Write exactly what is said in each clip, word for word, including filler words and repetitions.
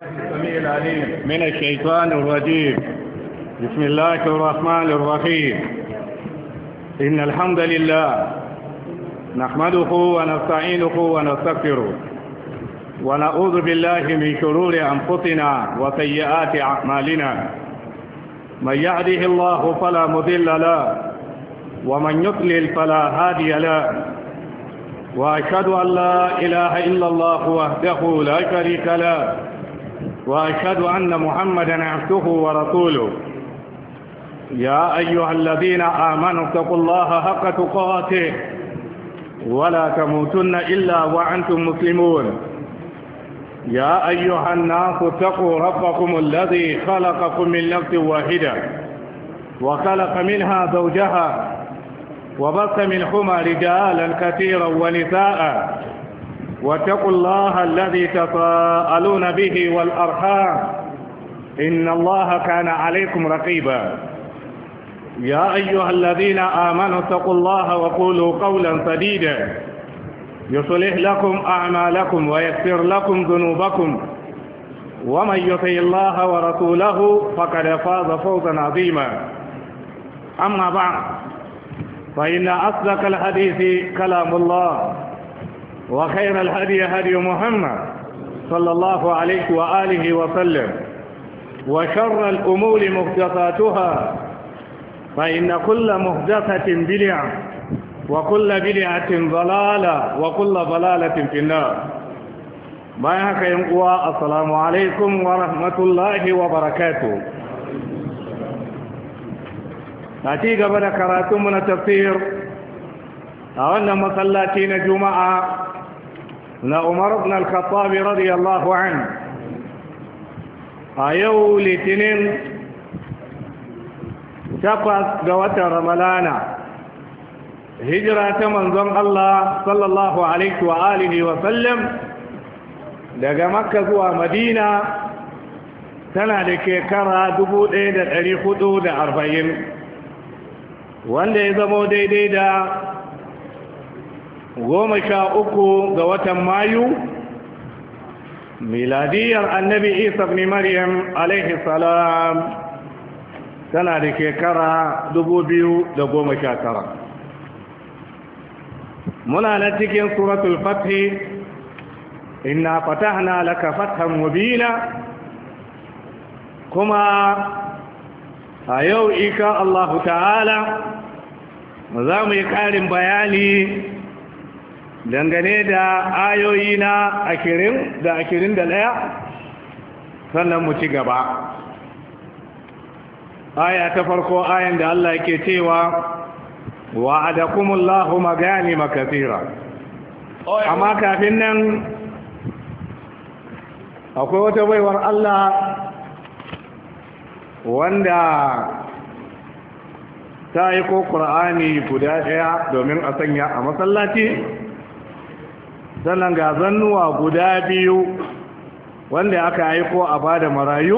السميع العليم من الشيطان الرجيم. بسم الله الرحمن الرحيم. إن الحمد لله نحمده ونستعينه ونستغفره ونعوذ بالله من شرور أنفسنا وسيئات أعمالنا. من يهده الله فلا مضل له ومن يضلل فلا هادي له. وأشهد أن لا إله إلا الله وحده لا شريك له وأشهد أن محمدا عبده ورسوله. يا أيها الذين آمنوا اتقوا الله حق تقاته ولا تموتن إلا وأنتم مسلمون. يا أيها الناس اتقوا ربكم الذي خلقكم من نفس واحدة وخلق منها زوجها وبث منهما رجالا كثيرا ونساء. واتقوا الله الذي تساءلون به والأرحام إن الله كان عليكم رقيبا. يا أيها الذين آمنوا اتقوا الله وقولوا قولا سديدا يصلح لكم أعمالكم ويغفر لكم ذنوبكم ومن يطع الله ورسوله فقد فاز فوزا عظيما. أما بعد فإن أصدق الحديث كلام الله وخير الهدي هدي محمد صلى الله عليه وآله وسلم وشر الأمور محدثاتها فإن كل محدثة بدعة وكل بدعة ضلالة وكل ضلالة في النار. بارك يا السلام عليكم ورحمة الله وبركاته. أتي قبل كراتم من التفسير أولنا مصلاتين جمعة لعمر بن الخطاب رضي الله عنه أيو لتنين تقص قوة رملانا هجرة منظم الله صلى الله عليه وآله وسلم daga Makka zuwa Madina tana da shekara dubu ɗaya da ɗari hudu da arba'in wanda ya zamo daidai da goma sha uku ga watan Mayu miladiyar annabi Isa ibn Maryam alaihi salam tana da shekara dubu biyu da goma sha tara. muna na cikin suratul fath inna fatahna laka fathan mubina kuma a yau insha Allah ta'ala za mu yi ƙarin bayani dangane da ayoyi na ashirin da ashirin da ɗaya sannan mu ci gaba. Aya ta farko ayan da Allah yake cewa wa'adakumullahu maganima kathira. Amma kafin nan akwai wata baiwar Allah wanda ta yi ko ƙur'ani guda ɗaya domin a sanya a masallaci sannan ga zannuwa guda biyu wanda aka yi ko a bada marayu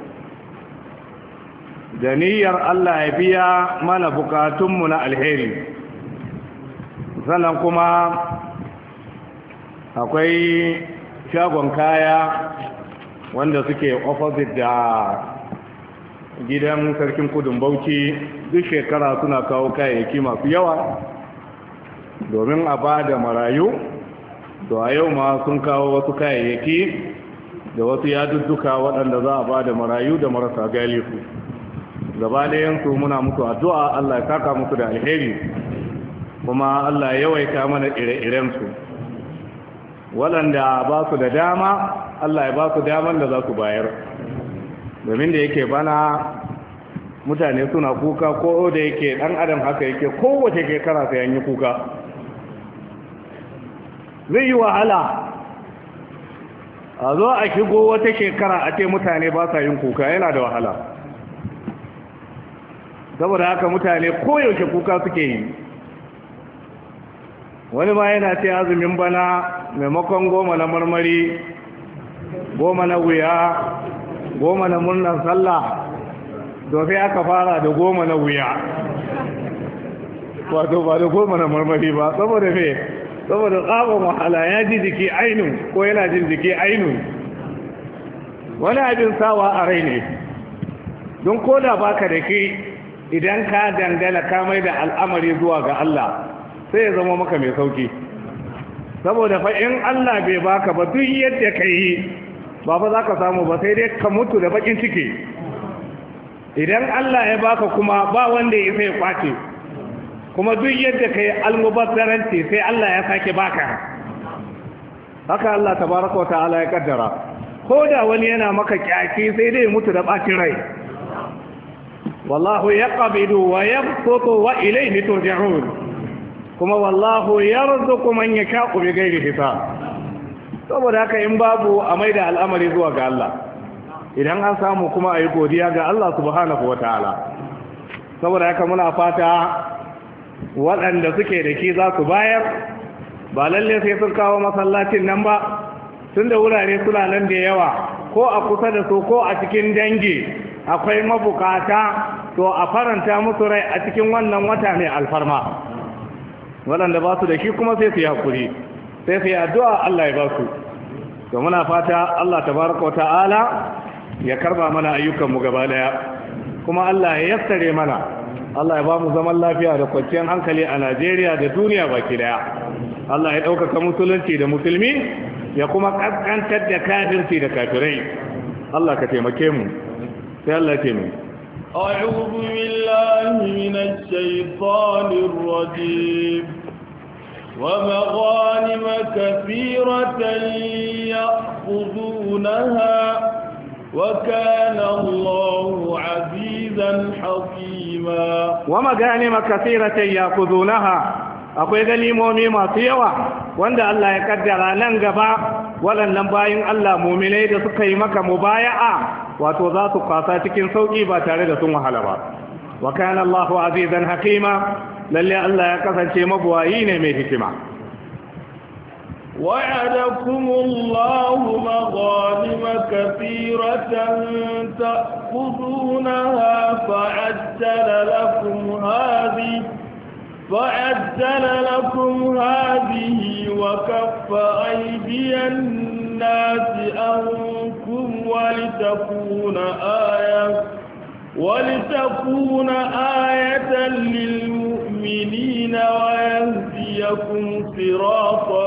da niyyar Allah ya biya mana bukatunmu na alheri. Sannan kuma akwai shagon kaya wanda suke opposite da gidan sarkin kudin Bauchi duk shekara suna kawo kayayyaki masu yawa domin a ba da marayu. To a yau ma sun kawo wasu kayayyaki da wasu yadudduka waɗanda za a ba da marayu da marasa galifu. Gaba ɗayansu muna musu addu'a Allah ya saka musu da alheri kuma Allah ya yawaita mana ire-irensu. Waɗanda ba su da dama Allah ya ba su daman da za su bayar. Domin da yake bana mutane suna kuka ko da yake ɗan adam haka yake kowace shekara sai an yi kuka. Zai yi wahala a zo a shigo wata shekara a ce mutane ba sa yin kuka, yana da wahala. Saboda haka mutane koyaushe kuka suke yi. Wani ma yana ce azumin bana maimakon goma na marmari, goma na wuya, goma na murnar sallah, sai aka fara da goma na wuya. Wato ba da goma na marmari ba, saboda me saboda tsabon wahala ya ji jiki ainihin ko yana jin jiki ainihin wani abin sawa a rai ne don koda baka da ke idan ka dangana ka mai da al'amari zuwa ga Allah sai ya zama maka mai sauki saboda fa in Allah bai baka ba duk yadda ka yi ba fa za ka samu ba sai dai ka mutu da bakin ciki idan Allah ya baka kuma ba wanda ya sai kwace kuma duk yadda ka yi almubazzaranci sai Allah ya sake baka haka Allah tabaraka wa ta'ala ya kaddara ko da wani yana maka kyaki sai dai mutu da bacin rai wallahu yaqbidu wa yabsutu wa ilayhi turja'un kuma wallahu yarzuqu man yasha'u bighairi hisab saboda haka in babu a maida al'amari zuwa ga Allah idan an samu kuma ayi godiya ga Allah subhanahu wa ta'ala saboda haka muna fata waɗanda suke da shi za su bayar ba lalle sai sun kawo masallacin nan ba tun da wurare suna nan da yawa ko a kusa da su ko a cikin dangi akwai mabukata to a faranta musu rai a cikin wannan wata mai alfarma waɗanda ba su da shi kuma sai su yi hakuri sai su yi addu'a Allah ya ba su to muna fata Allah tabaraka wata'ala ya karba mana ayyukanmu gaba daya kuma Allah ya yassare mana Allah ya ba mu zaman lafiya da kwanciyar hankali a Najeriya da duniya baki daya Allah ya ɗaukaka musulunci da musulmi ya kuma ƙasƙantar da kafirci da kafirai Allah ka taimake mu sai Allah ya taimake أعوذ بالله من الشيطان الرجيم ومغانم كثيرة يأخذونها وكان الله عزيزا حكيما ومغانم كثيرة يأخذونها akwai ganimomi masu yawa wanda Allah ya kaddara nan gaba waɗannan bayin Allah mu'minai da suka yi maka mubaya'a wato za su kwasa cikin sauki ba tare da sun wahala ba wa kana Allahu azizan hakima lalle Allah ya kasance mabuwayi ne mai hikima وعدكم الله مغانم كثيرة تأخذونها فعجل لكم هذه فعجل لكم هذه وكف أيدي الناس عنكم ولتكون آية ولتكون آية للمؤمنين ويهديكم صراطا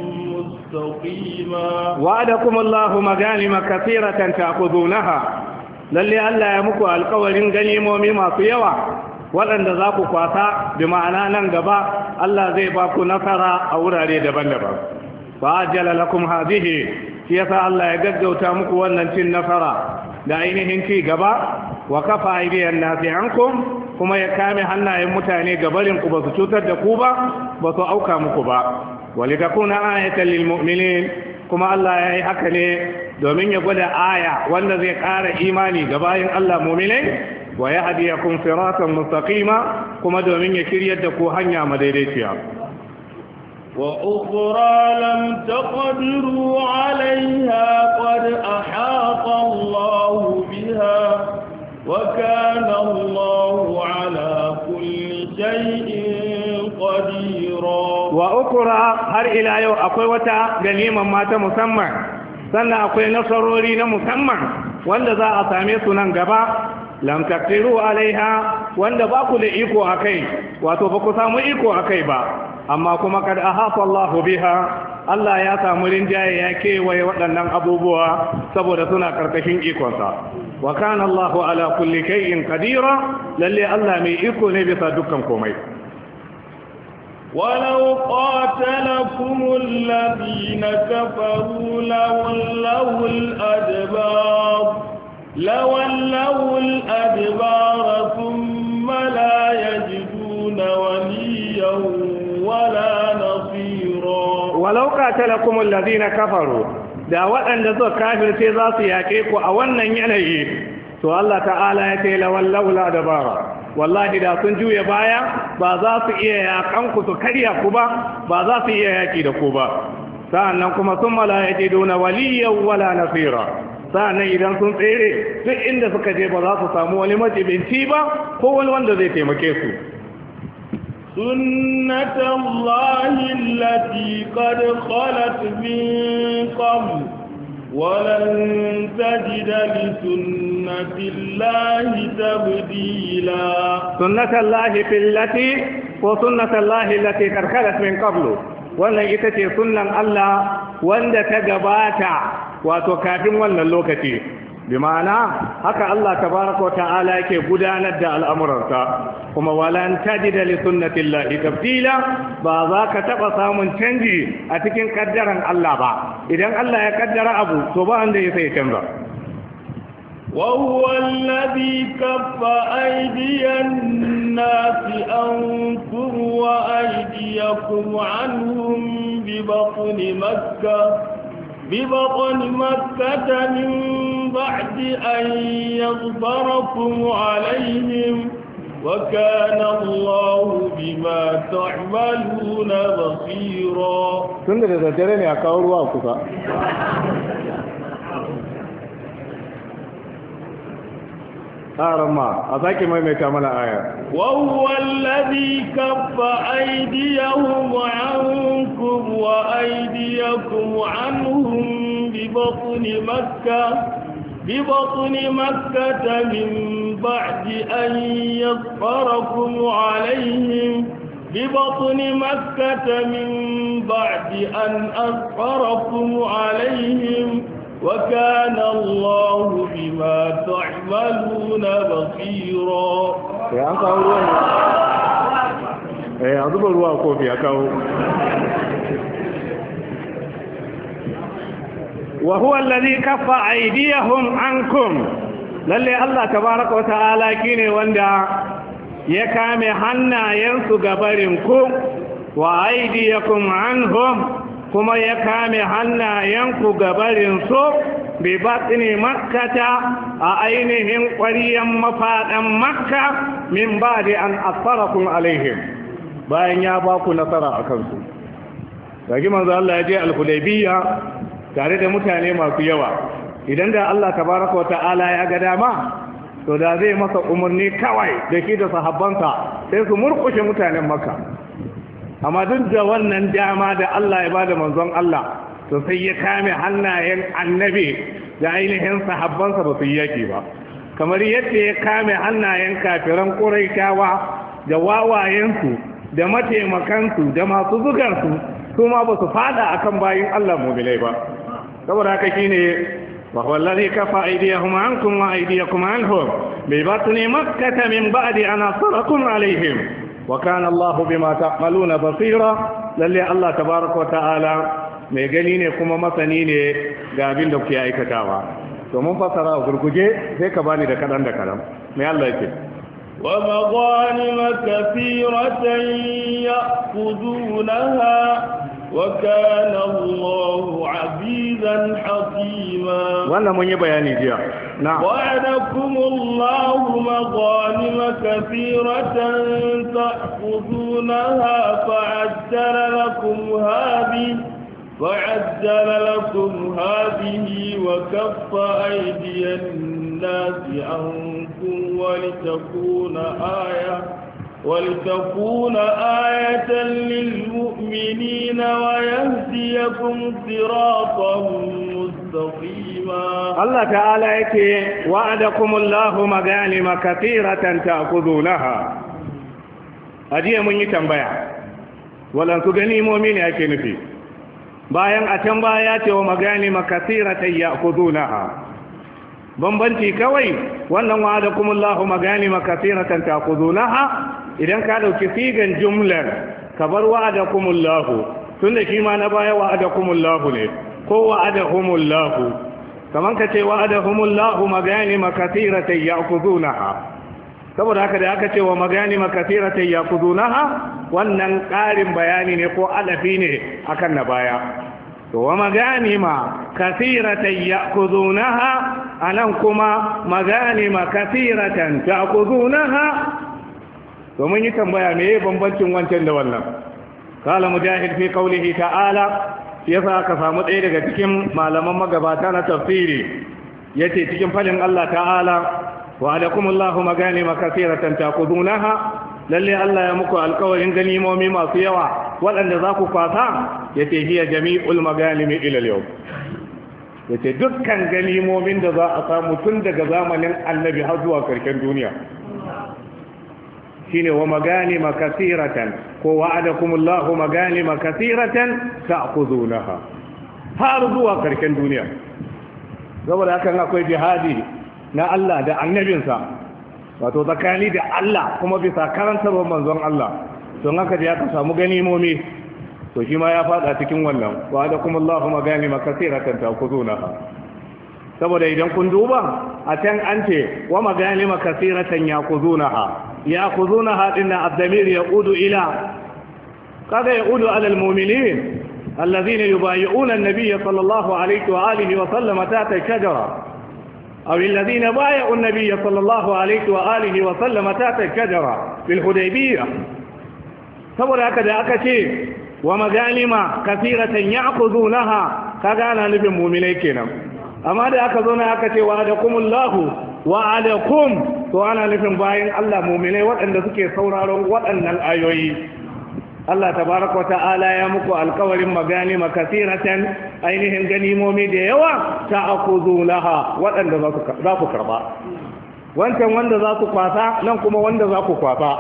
مستقيما وعدكم الله مغانم كثيرة تأخذونها للي ألا يمكو القول غنيمومي ما سيوا waɗanda za ku kwasa bi ma'ana nan gaba Allah zai ba ku nasara a wurare daban-daban fa ajala lakum hadhihi shi yasa Allah ya gaggauta muku wannan cin nasara da ainihin ci gaba wa kafa aydiyan nasi ankum kuma ya kame hannayen mutane gabarin ku ba su cutar da ku ba ba su auka muku ba walitakuna ayatan lil mu'minin kuma Allah ya yi haka ne domin ya gwada aya wanda zai ƙara imani ga bayin Allah mu'minai wa yahdiyakum siratan mustaqima kuma domin ya shiryar da ku hanya madaidaiciya wa ukhra lam taqdiru 'alayha qad ahata Allah biha wa kana Allah 'ala kulli shay'in qadira wa ukhra har ila yau akwai wata ganiman mata musamman sannan akwai nasarori na musamman wanda za a same su nan gaba lam taqdiru alaiha wanda ba ku da iko akai wato ba ku samu iko akai ba amma kuma kad ahata Allahu biha Allah ya samu rinjaye ya kewaye waɗannan abubuwa saboda suna karkashin ikonsa wa kana Allahu ala kulli shay'in qadira lalle Allah mai iko ne bisa dukkan komai ولو قاتلكم الذين كفروا لولوا الأدبار لولوا الأدبار ثم لا يجدون وليا ولا نصيرا ولو قاتلكم الذين كفروا da waɗanda suka kafirce za su yaƙe ku a wannan yanayi to Allah ta'ala ya ce lawallau la dabara wallahi da sun juya baya ba za su iya yaƙan ku su karya ku ba ba za su iya yaƙi da ku ba sa'annan kuma sun mala yajiduna waliyyan wala nasira sa'annan idan sun tsere duk inda suka je ba za su samu wani majibinci ba ko wani wanda zai taimake su sunnatullahi allati qad khalat min qabl ولن تجد لسنة الله تبديلا سنة الله في التي وسنة الله التي قد خلت من قبل wannan ita ce sunnan Allah wanda ta gabata wato kafin wannan lokaci bi ma'ana haka Allah tabaraka wa ta'ala yake gudanar da al'amuransa kuma walan tajida li sunnatillahi tabdila ba za ka taba samun canji a cikin kaddaran Allah ba idan Allah ya kaddara abu to ba wanda ya sai canza وهو الذي كف أيدي الناس عنكم وأيديكم عنهم ببطن مكة ببطن مكة من بعد أن يظفركم عليهم وكان الله بما تعملون بصيرا تندر تجرني أكاور واقفا أرمى أذاك ما يمتعمل آية وهو الذي كف أيديهم عنكم وأيديكم عنهم ببطن مكة ببطن مكة من بعد أن يظفركم عليهم ببطن مكة من بعد أن أظفركم عليهم وكان الله بما تعملون بصيرا يا أنت أقول إيه أضرب الروا كوفي أكاو وهو الذي كف أيديهم عنكم للي الله تبارك وتعالى كيني وندا يكامي حنا ينسو قبرنكم وأيديكم عنهم kuma ya kame hannayenku gabarinsu bi batni makkata a ainihin ƙwariyan mafaɗan makka min ba da an asfarakun alaihim bayan ya ba ku nasara a kansu daga manzo Allah ya je al-Hudaybiyya tare da mutane masu yawa idan da Allah tabaraka wa ta'ala ya ga dama to da zai masa umarni kawai da shi da sahabbansa sai su murkushe mutanen makka amma duk da wannan dama da Allah ya bada manzon Allah to sai ya kame hannayen annabi da ainihin sahabbansa ba su yi yaki ba kamar yadda ya kame hannayen kafiran ƙuraishawa da wawayensu da mataimakansu da masu zugarsu su ma ba su fada akan bayin Allah mu'minai ba saboda haka shine wa wallahi kafa aydiyahum ankum wa aydiyakum anhum bi batni makkah min ba'di an asarakum alaihim وكان الله بما تعملون بصيرا للي الله تبارك وتعالى mai gani ne kuma masani ne ga abin da kuke aikatawa to mun fasara a gurguje sai ka bani da kadan da karam mai Allah yake wa maghanim kathiratan ya'khudunaha wa kana Allahu 'azizan hakima wannan mun yi bayani jiya na wa'adakum Allahu maghanim kathiratan ta'khudunaha fa'ajjala lakum hadhihi فعجل لكم هذه وكف أيدي الناس عنكم ولتكون آية ولتكون آية للمؤمنين ويهديكم صراطا مستقيما الله تعالى يكي وعدكم الله مغانم كثيرة تأخذونها أجي من يتنبيع ولن تغني مؤمن يكي نفي bayan a can baya ce wa magani makasiratan ya'khudunaha bambanci kawai wannan wa'adakumullahu magani makasiratan ta'khudunaha idan ka dauki sigan jumlar kabar wa'adakumullahu tunda shi ma na baya wa'adakumullahu ne ko wa'adahumullahu kaman ka ce wa'adahumullahu magani makasiratan ya'khudunaha saboda haka da aka ce wa magani makasiratan ya'khudunaha wannan ƙarin bayani ne ko alafi ne akan na baya to wa maganima kathiratan ya'khudunaha anan kuma maganima kathiratan ta'khudunaha to mun yi tambaya me bambancin wancan da wannan kala mujahid fi qawlihi ta'ala yasa ka samu ɗaya daga cikin malaman magabata na tafsiri yace cikin falin Allah ta'ala wa alakumullahu maganima kathiratan ta'khudunaha lalle Allah ya muku alƙawarin ganimomi masu yawa waɗanda za ku kwasa ya ce hiya jami'ul maganimi ila yau yace dukkan ganimomin da za a samu tun daga zamanin annabi har zuwa karshen duniya shine wa maganima kaseeratan ko wa'adakumullahu maganima kaseeratan ta'khudunaha har zuwa karshen duniya. saboda hakan akwai jihadi na Allah da annabinsa wato tsakani da Allah kuma bisa karantarwar manzon Allah don haka da ya ka samu ganimomi to shi ma ya fada cikin wannan wa'adakumullahu maganima kaseeratan ta'khudunaha. saboda idan kun duba a can an ce wa maganima kaseeratan ya'khudunaha يأخذونها إن الضمير يعود إلى قد يعود على المؤمنين الذين يبايعون النبي صلى الله عليه وآله وسلم تحت الشجرة أو الذين بايعوا النبي صلى الله عليه وآله وسلم تحت الشجرة في الحديبية saboda haka da aka ce wa magalima kasiratan ya'khudunaha kaga ana nufin mu'minai kenan amma da aka zo na aka ce wa adakumullahu wa adakum to ana nufin bayan Allah mu'minai waɗanda suke sauraron waɗannan ayoyi. Allah tabaraka wa ta'ala ya muku alƙawarin maganima kasiratan ainihin ganimomi da yawa ta'khudhunaha waɗanda za ku karba wancan wanda za ku kwasa nan kuma wanda za ku kwasa.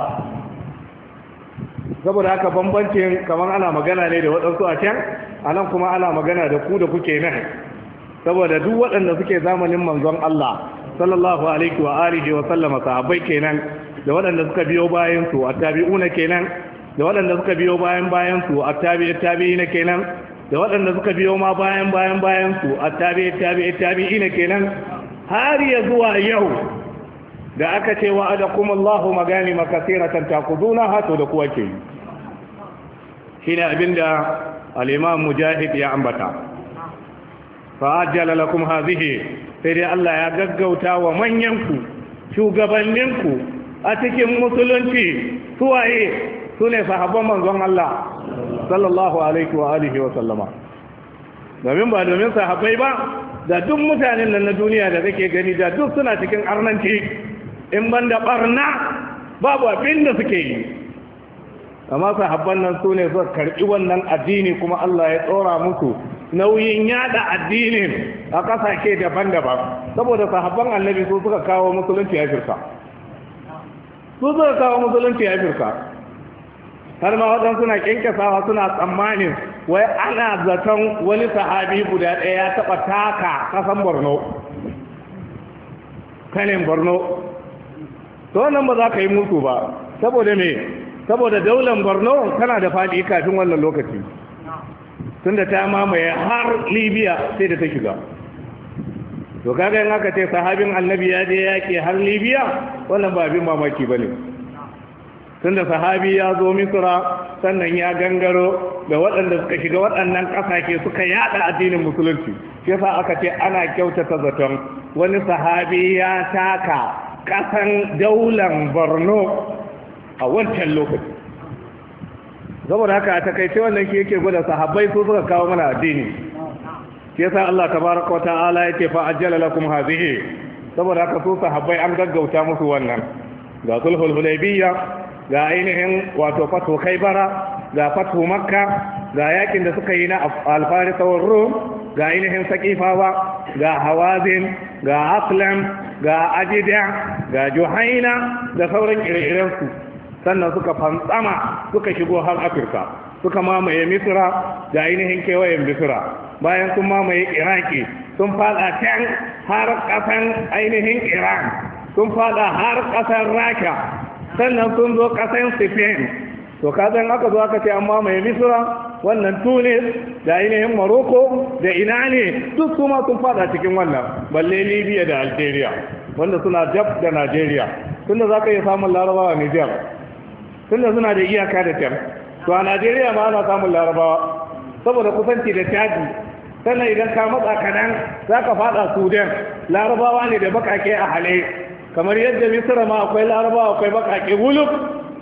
saboda haka bambancin kamar ana magana ne da waɗansu a can a nan kuma ana magana da ku da kuke nan saboda duk waɗanda suke zamanin manzon Allah sallallahu alaihi wa alihi wa sallama sahabbai kenan da waɗanda suka biyo bayan su attabi'una kenan da waɗanda suka biyo bayan bayan su attabi'i tabi'ina kenan da waɗanda suka biyo ma bayan bayan bayan su attabi'i tabi'i tabi'ina kenan har ya zuwa yau da aka ce wa adakumullahu maganima kaseeratan ta'khuduna to da kuwa ke shine abinda al-imam mujahid ya ambata fa ajjala lakum hadhihi sai dai Allah ya gaggauta wa manyanku shugabanninku a cikin musulunci suwaye su ne sahabban manzon Allah sallallahu alaihi wa alihi wa sallama domin ba domin sahabbai ba da duk mutanen nan na duniya da kake gani da duk suna cikin arnanci in banda barna babu abin da suke yi amma sahabban nan su ne suka karɓi wannan addini kuma Allah ya tsora musu nauyin yada addinin a ƙasashe daban-daban saboda sahabban annabi su suka kawo musulunci a Afirka su suka kawo musulunci a Afirka har ma waɗansu suna kyankyasawa suna tsammanin wai ana zaton wani sahabi guda ɗaya ya taɓa taka ƙasan Borno kanin Borno to wannan ba za ka yi mutu ba saboda me saboda daular Borno tana da faɗi kafin wannan lokaci tunda ta mamaye har Libya sai da ta shiga to kaga in aka ce sahabin annabi ya je yaki har Libya wannan ba abin mamaki bane tunda sahabi ya zo Misra sannan ya gangaro da waɗanda suka shiga waɗannan ƙasashe suka yada addinin musulunci shi yasa aka ce ana kyautata zaton wani sahabi ya taka ƙasan daular Borno a wancan lokaci saboda haka a takaice wannan ke yake gwada sahabbai su suka kawo mana addini shi yasa Allah tabaraka wata'ala yake fa ajjala lakum hadhihi saboda haka su sahabbai an gaggauta musu wannan ga sulhul hudaybiyya ga ainihin wato fatu khaybara ga fatu makka ga yakin da suka yi na al-faris wa rum ga ainihin saqifawa ga hawazin ga aslam ga ajida ga juhaina da sauran ire-irensu sannan suka fantsama suka shigo har afirka suka mamaye misra da ainihin kewayen misra bayan sun mamaye iraki sun fada can har kasan ainihin iran sun fada har kasan rasha sannan sun zo kasan spain to kazan aka zo aka ce an mamaye misra wannan tunis da ainihin morocco da ina ne duk su ma sun fada cikin wannan balle libya da algeria wanda suna jab da nigeria tunda za ka iya samun larabawa a niger tunda suna da iyaka da can to a Najeriya ma ana samun larabawa saboda kusanci da caji sannan idan ka matsa kanan za ka fada Sudan larabawa ne da bakake a hale kamar yadda Misra ma akwai larabawa akwai bakake wuluk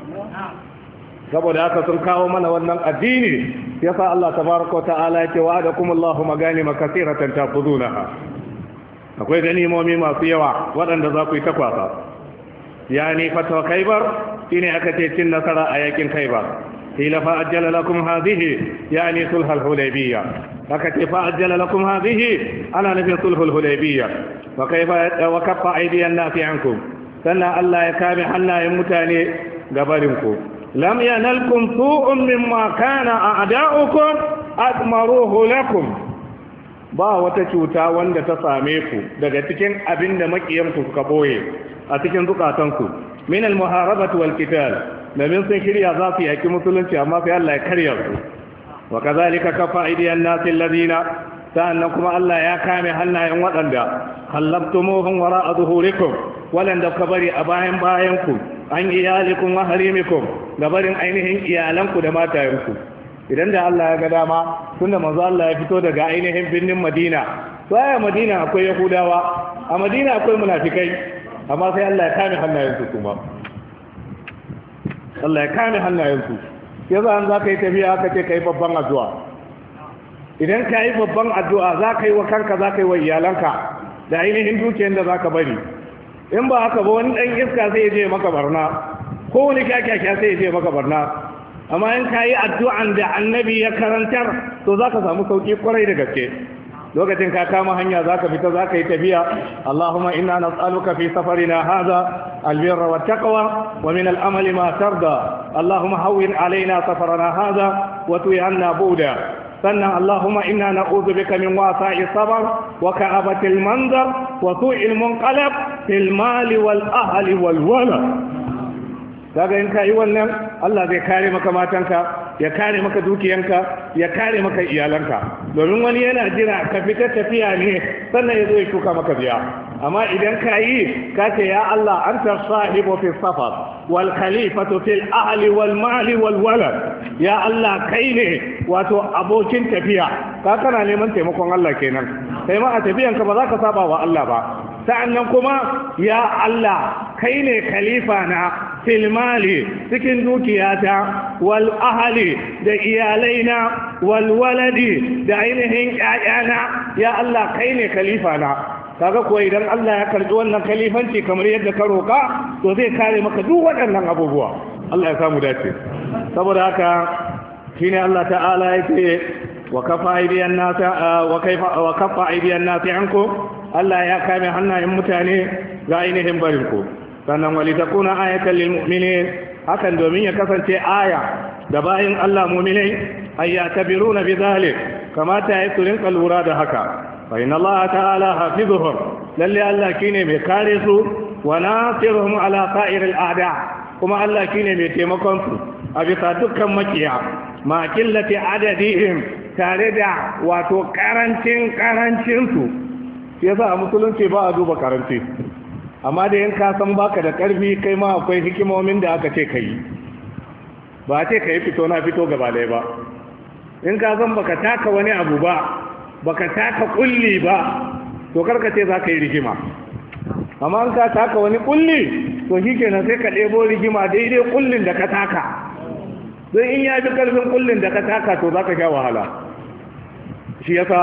saboda haka sun kawo mana wannan addini yasa Allah tabaraka wa ta'ala yake wa'adakumullahu maganima kaseeratan taqudunaha akwai ganimomi masu yawa waɗanda za ku yi takwasa yani fatwa Khaybar shine aka ce cin nasara a yakin Khaybar ila fa ajjala lakum hadhihi yani sulh al-hudaybiyya haka ce fa ajjala lakum hadhihi ana nufin sulhul hudaybiyya wa kayfa wa kaffa aydiyan nasi ankum sannan Allah ya kame hannayen mutane gabarinku lam yanalkum su'un mimma kana a'da'ukum atmaruhu lakum ba wata cuta wanda ta same ku daga cikin abinda makiyanku suka boye a cikin zukatanku min al-muharabati wal qital domin sun shirya za su yaki musulunci amma sai Allah ya karya su wa kazalika kafa aidiyan nasi alladhina sa'annan kuma Allah ya kame hannayen waɗanda hallabtumuhum wara'a zuhurikum waɗanda ka bari a bayan bayanku an iyalikum wa harimikum da barin ainihin iyalanku da matayenku idan da Allah ya ga dama tunda manzo Allah ya fito daga ainihin birnin Madina to a Madina akwai Yahudawa a Madina akwai munafikai amma sai Allah ya kame hannayensu kuma Allah ya kame hannayensu yanzu an za ka yi tafiya aka ce ka yi babban addu'a idan ka yi babban addu'a za ka yi wa kanka za ka yi wa iyalanka da ainihin dukiyar da za ka bari in ba haka ba wani ɗan iska sai ya je maka barna ko wani kyakkyakya sai ya je maka barna amma in ka yi addu'an da annabi ya karantar to za ka samu sauƙi kwarai da gaske lokacin ka kama hanya za ka fita za ka yi tafiya Allahumma inna nas'aluka fi safarina hadha albirra wat taqwa wa min al'amali ma tarda Allahumma hawwin alaina safarana hadha wa tu'i anna buda sannan Allahumma inna na'udhu bika min wasa'i sabar wa ka'abatil manzar wa su'il munqalab fil mali wal ahli wal walad kaga in kai wannan Allah zai kare maka matanka ya kare maka dukiyanka ya kare maka iyalanka domin wani yana jira ka fita tafiya ne sannan ya zo ya shuka maka biya amma idan ka yi ka ce ya Allah anta sahibu fi safar wal khalifatu fil ahli wal mali wal walad ya Allah kai ne wato abokin tafiya ka kana neman taimakon Allah kenan kai ma a tafiyanka ba za ka saba wa Allah ba sa'annan kuma ya Allah kai ne khalifa na fil mali cikin dukiyata wal ahli da iyalaina wal waladi da ainihin ƴaƴana ya Allah kai ne khalifa na kaga kuwa idan Allah ya karbi wannan khalifanci kamar yadda ka roka to zai kare maka duk waɗannan abubuwa Allah ya samu dace saboda haka shine Allah ta'ala yake wa kafa aidiyan nasi wa kaifa wa kafa aidiyan nasi anku Allah ya kame hannayen mutane ga ainihin barinku sannan walitakuna ayatan lil mu'minin hakan domin ya kasance aya da bayin Allah mu'minai ayyatabiruna bidhalik kamata ya su rinka lura da haka fa inna Allah ta'ala hafizuhum lalle Allah kine mai kare su wa nasiruhum ala sa'iril a'da kuma Allah kine mai taimakon su a bisa dukkan makiya ma qillati adadihim tare da wato karancin karancin su yasa a musulunci ba a duba karanci amma da yin kasan baka da karfi kai ma akwai hikimomin da aka ce ka yi ba a ce ka yi fito na fito gaba ɗaya ba in kasan baka taka wani abu ba baka taka kulli ba to karka ce za ka yi rigima amma in ka taka wani kulli to shi kenan sai ka ɗebo rigima daidai kullin da ka taka don in ya fi karfin kullin da ka taka to za ka sha wahala shi yasa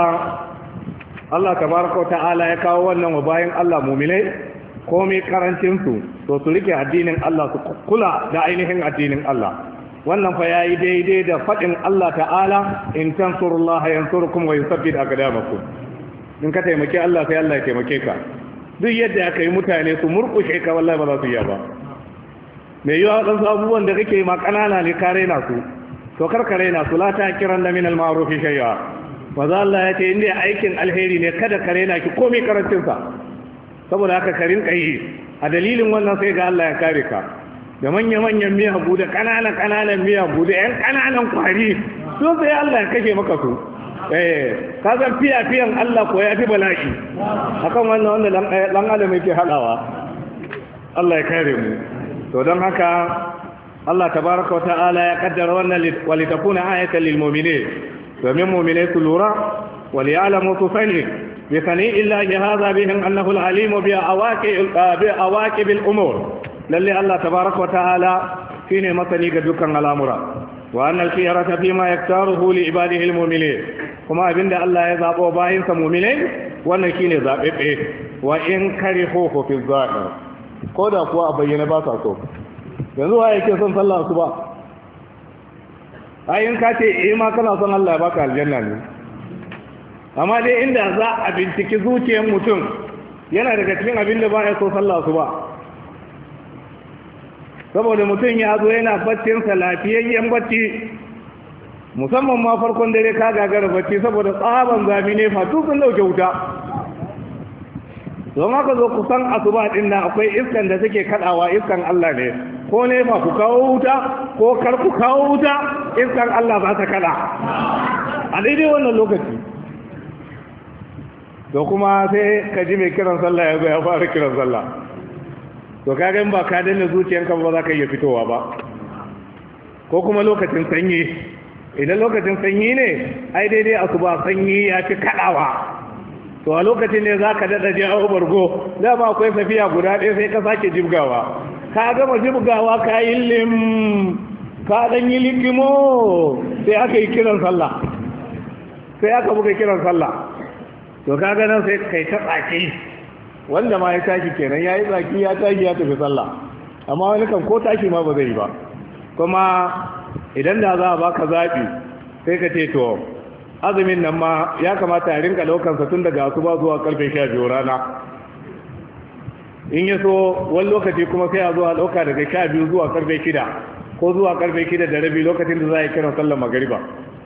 Allah tabaraka wa ta'ala ya kawo wannan wa bayan Allah mu'minai komai karancinsu to su rike addinin Allah su kula da ainihin addinin Allah wannan fa yayi daidai da fadin Allah ta'ala in tansurullaha yansurkum wa yuthabbit aqdamakum in ka taimake Allah sai Allah ya taimake ka duk yadda aka yi mutane su murkushe ka wallahi ba za su yi ba me yawa dan abubuwan da kake ma kanana ne ka raina su to kar ka raina su la ta kiran da min al-ma'ruf shay'a maza Allah ya ce inda aikin alheri ne kada ka raina ki komai karancinsa saboda haka ka rinka yi a dalilin wannan sai ga Allah ya kare ka da manya-manyan miyagu da ƙananan-ƙananan miyagu da 'yan ƙananan kwari sun sai Allah ya kashe maka su eh ka san fiya-fiyan Allah ko ya fi bala'i akan wannan wanda dan adam yake halawa Allah ya kare mu to don haka Allah tabaraka wa ta'ala ya kaddara wannan walitakuna ayatan lil mu'minin domin mu'minai su lura wal ya'lamu su sani bi sani illahi hadha bihim annahu al-alim bi awaqi bi awaqib al-umur lalle Allah tabaraka wa ta'ala shine masani ga dukkan al'amura wa anna al-khiyarata fima yaktaruhu li ibadihi al-mu'minin kuma abinda Allah ya zabo bayin sa mu'minai wannan shine zabebe wa in karihu fi zahir koda kuwa a bayyana ba sa so yanzu wa yake son sallah su ba ayin ka ce eh ma kana son Allah ya baka aljanna ne amma dai inda za a binciki zuciyar mutum yana daga cikin abin da ba ya so sallah su ba, saboda mutum ya zo yana baccinsa lafiyayyen bacci, musamman ma farkon dare ka gagara bacci saboda tsaban zafi ne fatu sun dauke wuta. don haka zo kusan asuba din nan akwai iskan da suke kadawa, iskan Allah ne, ko ne fa ku kawo wuta ko kar ku kawo wuta, iskan Allah ba ta kada a daidai wannan lokaci. to kuma sai ka ji mai kiran sallah ya zo ya fara kiran sallah, to kaga in ba ka danna zuciyanka ba za ka iya fitowa ba. ko kuma lokacin sanyi, idan lokacin sanyi ne ai daidai asuba sanyi ya fi kadawa, to a lokacin ne za ka daɗa jawo bargo, da ba akwai safiya guda ɗaya sai ka sake jibgawa, ka gama jibgawa ka yi lim ka ɗan yi likimo sai aka yi kiran sallah, sai aka buga kiran sallah, to ka ganin sai kai ta tsaki, wanda ma ya tashi kenan ya yi tsaki ya tashi ya tafi sallah, amma wani kan ko tashi ma ba zai yi ba. kuma idan da za a baka zaɓi sai ka ce to azumin nan ma ya kamata a rinka daukansa tun daga asuba zuwa karfe sha biyu rana, in ya so wani lokaci kuma sai a zuwa dauka daga sha biyu zuwa karfe shida ko zuwa karfe shida da rabi lokacin da za a yi kiran sallar magariba.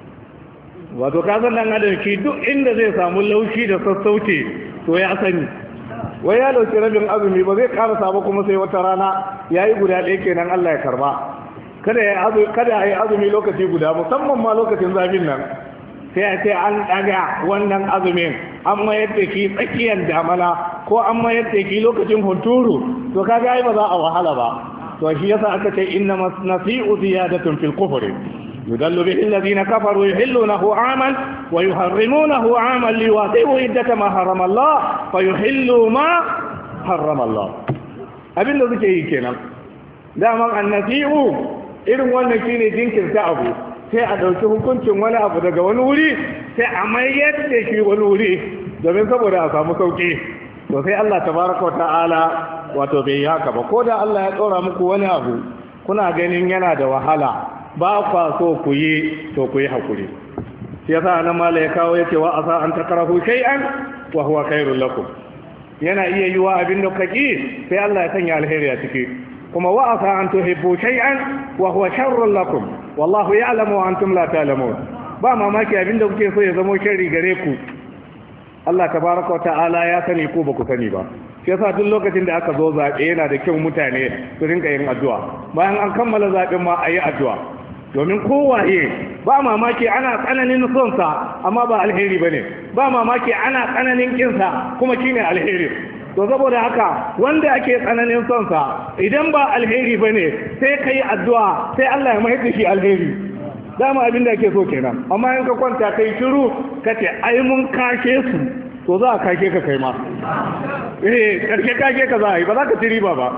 wato ka san dan adam shi duk inda zai samu laushi da sassauci to ya sani, wai ya dauki rabin azumi ba zai karasa ba kuma sai wata rana ya yi guda ɗaya kenan Allah ya karba. kada ya yi azumi lokaci guda, musamman ma lokacin zafin nan, sai a ce an ɗaga wannan azumin an mayar da ki tsakiyar damana ko an mayar da ki lokacin hunturu, to kaga ai ba za a wahala ba. to shi yasa aka ce inna nasi'u ziyadatun fil kufri yudallu bihi alladhina kafaru yuhillunahu 'aman wa yuharrimunahu 'aman liwati'u iddata ma harrama Allah fa yuhillu ma harrama Allah. abinda suke yi kenan daman annasi'u irin wannan shine jinkirta abu, sai a ɗauki hukuncin wani abu daga wani wuri sai a mayar da shi wani wuri domin saboda a samu sauƙi. to sai Allah tabaraka wa ta'ala wato bai yi haka ba, ko da Allah ya tsora muku wani abu kuna ganin yana da wahala ba kwa so ku yi, to ku yi hakuri. shi yasa nan mala ya kawo yace wa asa an takrahu shay'an wa huwa khairul lakum, yana iya yiwa abin da kake sai Allah ya sanya alheri a ciki, kuma wa asa an tuhibbu shay'an wa huwa sharrul lakum wallahu ya'lamu wa antum la ta'lamun. ba mamaki abinda kuke so ya zama sharri gare ku Allah tabaraka wa ta'ala ya sani ko ba ku sani ba. shi yasa duk lokacin da aka zo zabe yana da kyau mutane su rinka yin addu'a, bayan an kammala zaben ma ayi addu'a, domin kowaye ba mamaki ana tsananin son sa amma ba alheri bane, ba mamaki ana tsananin kin sa kuma shine alheri. to saboda haka wanda ake tsananin son sa idan ba alheri bane sai kai addu'a sai Allah ya mai da shi alheri, dama abin da ake so kenan. amma in ka kwanta kai shiru kace ai mun kashe su, to za a kashe ka kai ma, eh karshe kashe ka za a yi, ba za ka ci riba ba.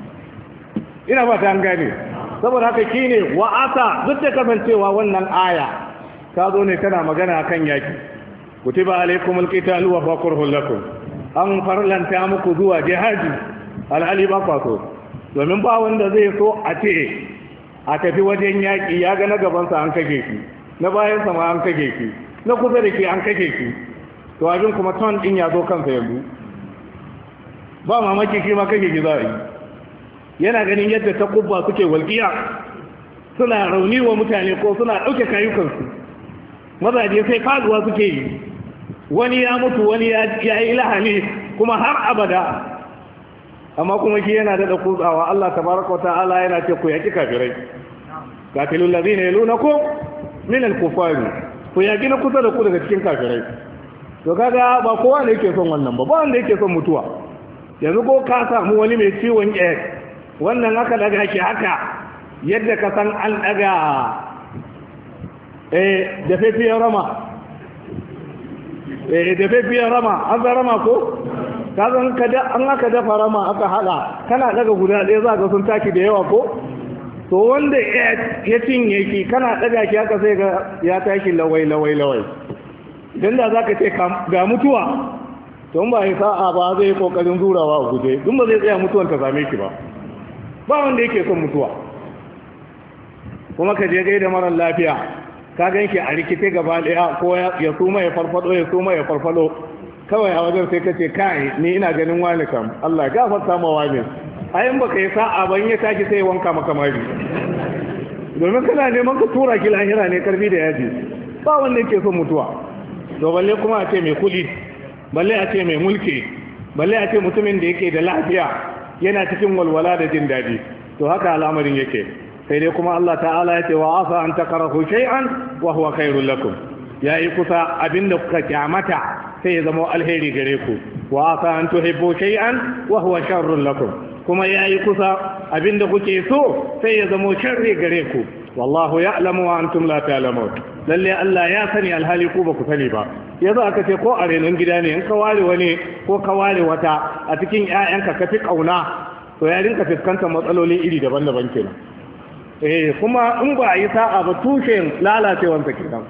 ina ba ta an gane. saboda haka shine wa'ata duk da kasancewa wannan aya ta zo ne tana magana akan yaki, kutiba alaikumul qitalu wa huwa kurhun lakum, an farlanta muku zuwa jihadi alhali ba kwa so, domin ba wanda zai so a ce a tafi wajen yaƙi ya ga na gabansa an kake shi, na bayansa ma an kake shi, na kusa da ke an kake shi, to abin kuma ton ɗin ya zo kansa yanzu, ba mamaki shi ma kake shi za a yi. yana ganin yadda ta kubba suke walƙiya suna rauni wa mutane ko suna ɗauke kayukansu, mazaje sai faduwa suke yi, wani ya mutu wani ya yi lahani kuma har abada, amma kuma shi yana da kutsawa. Allah tabaraka ta'ala yana ce ku yaki kafirai, qatilul ladina yalunakum min al-kuffar, ku yaki na kusa da ku daga cikin kafirai. to kaga ba kowa ne yake son wannan ba, ba wanda yake son mutuwa. yanzu ko ka samu wani mai ciwon AIDS, wannan aka daga shi haka yadda ka san an daga eh da fefiyar rama eh da fefiyar rama an za rama ko kazan kada an aka dafa rama aka hada kana daga guda ɗaya za ka sun taki da yawa ko, to wanda ya cinye ki kana daga ki haka sai ga ya taki lawai lawai lawai. idan da zaka ce ga mutuwa, to ba ya sa'a ba zai yi kokarin zurawa a guje, duk ba zai tsaya mutuwan ta same ki ba. ba wanda yake son mutuwa. kuma ka je gaida marar lafiya ka ganki a rikice gaba daya ko ya suma ya farfado ya suma ya farfado kawai a wajen sai ka ce kai ni ina ganin wani kam Allah ya gafarta ma wani ayin baka yi sa'a ban ya taki sai wanka maka mari domin kana neman ka tura ki lahira ne karfi da yaji ba wanda yake son mutuwa to balle kuma a ce mai kudi balle a ce mai mulki balle a ce mutumin da yake da lafiya yana cikin walwala da jin daɗi to haka al'amarin yake sai dai kuma Allah ta'ala ya ce wa asa an takarahu shay'an wa huwa khairul lakum yayi kusa abinda kuka kyamata sai ya zama alheri gare ku wa asa an tuhibbu shay'an wa huwa sharrul lakum kuma yayi kusa abinda kuke so sai ya zama sharri gare ku wallahu ya'lamu wa antum la ta'lamun lalle Allah ya sani alhali ku ba ku sani ba yanzu aka ce ko a renon gida ne in ka ware wani ko ka ware wata a cikin ƴaƴanka ka fi kauna to ya rinka fuskantar matsaloli iri daban-daban kenan eh kuma in ba a yi sa'a ba tushen lalacewar ta kenan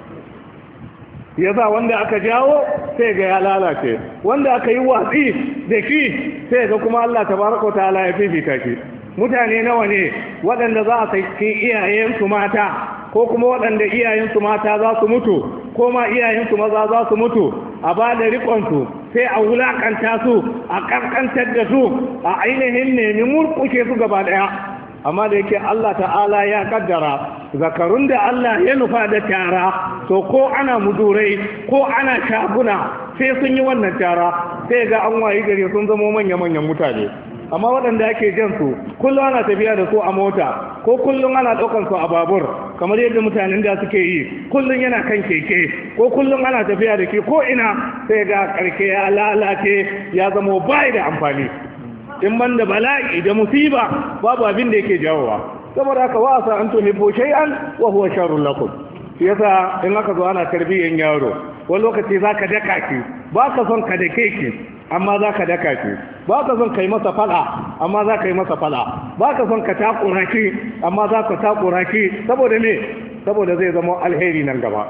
yasa wanda aka jawo sai ga ya lalace wanda aka yi watsi da ki sai ga kuma Allah tabaraka wa ta'ala ya fifita ki mutane nawa ne waɗanda za a saki iyayensu mata ko kuma waɗanda iyayensu mata za su mutu ko ma iyayensu maza za su mutu a ba da rikonsu sai a wulakanta su a ƙarƙantar da su a ainihin nemi murƙushe su gaba ɗaya amma da yake Allah ta'ala ya kaddara zakarun da Allah ya nufa da tara to ko ana mudurai ko ana shaguna sai sun yi wannan tara sai ga an wayi gari sun zama manya-manyan mutane amma waɗanda ake jan su kullum ana tafiya da su a mota ko kullum ana ɗaukan su a babur kamar yadda mutanen da suke yi kullum yana kan keke ko kullum ana tafiya da ke ko ina sai ga ƙarshe ya lalace ya zama bai da amfani in ban da bala'i da musiba babu abin da yake jawowa saboda haka wasa an tuhibbu shay'an wa huwa sharrun lakum yasa in aka zo ana tarbiyyan yaro wani lokaci zaka daka ki ba ka son ka dake ki amma zaka daka ki ba ka son kai masa fada amma zaka yi masa fada ba ka son ka takura ki amma zaka takura ki saboda me saboda zai zama alheri nan gaba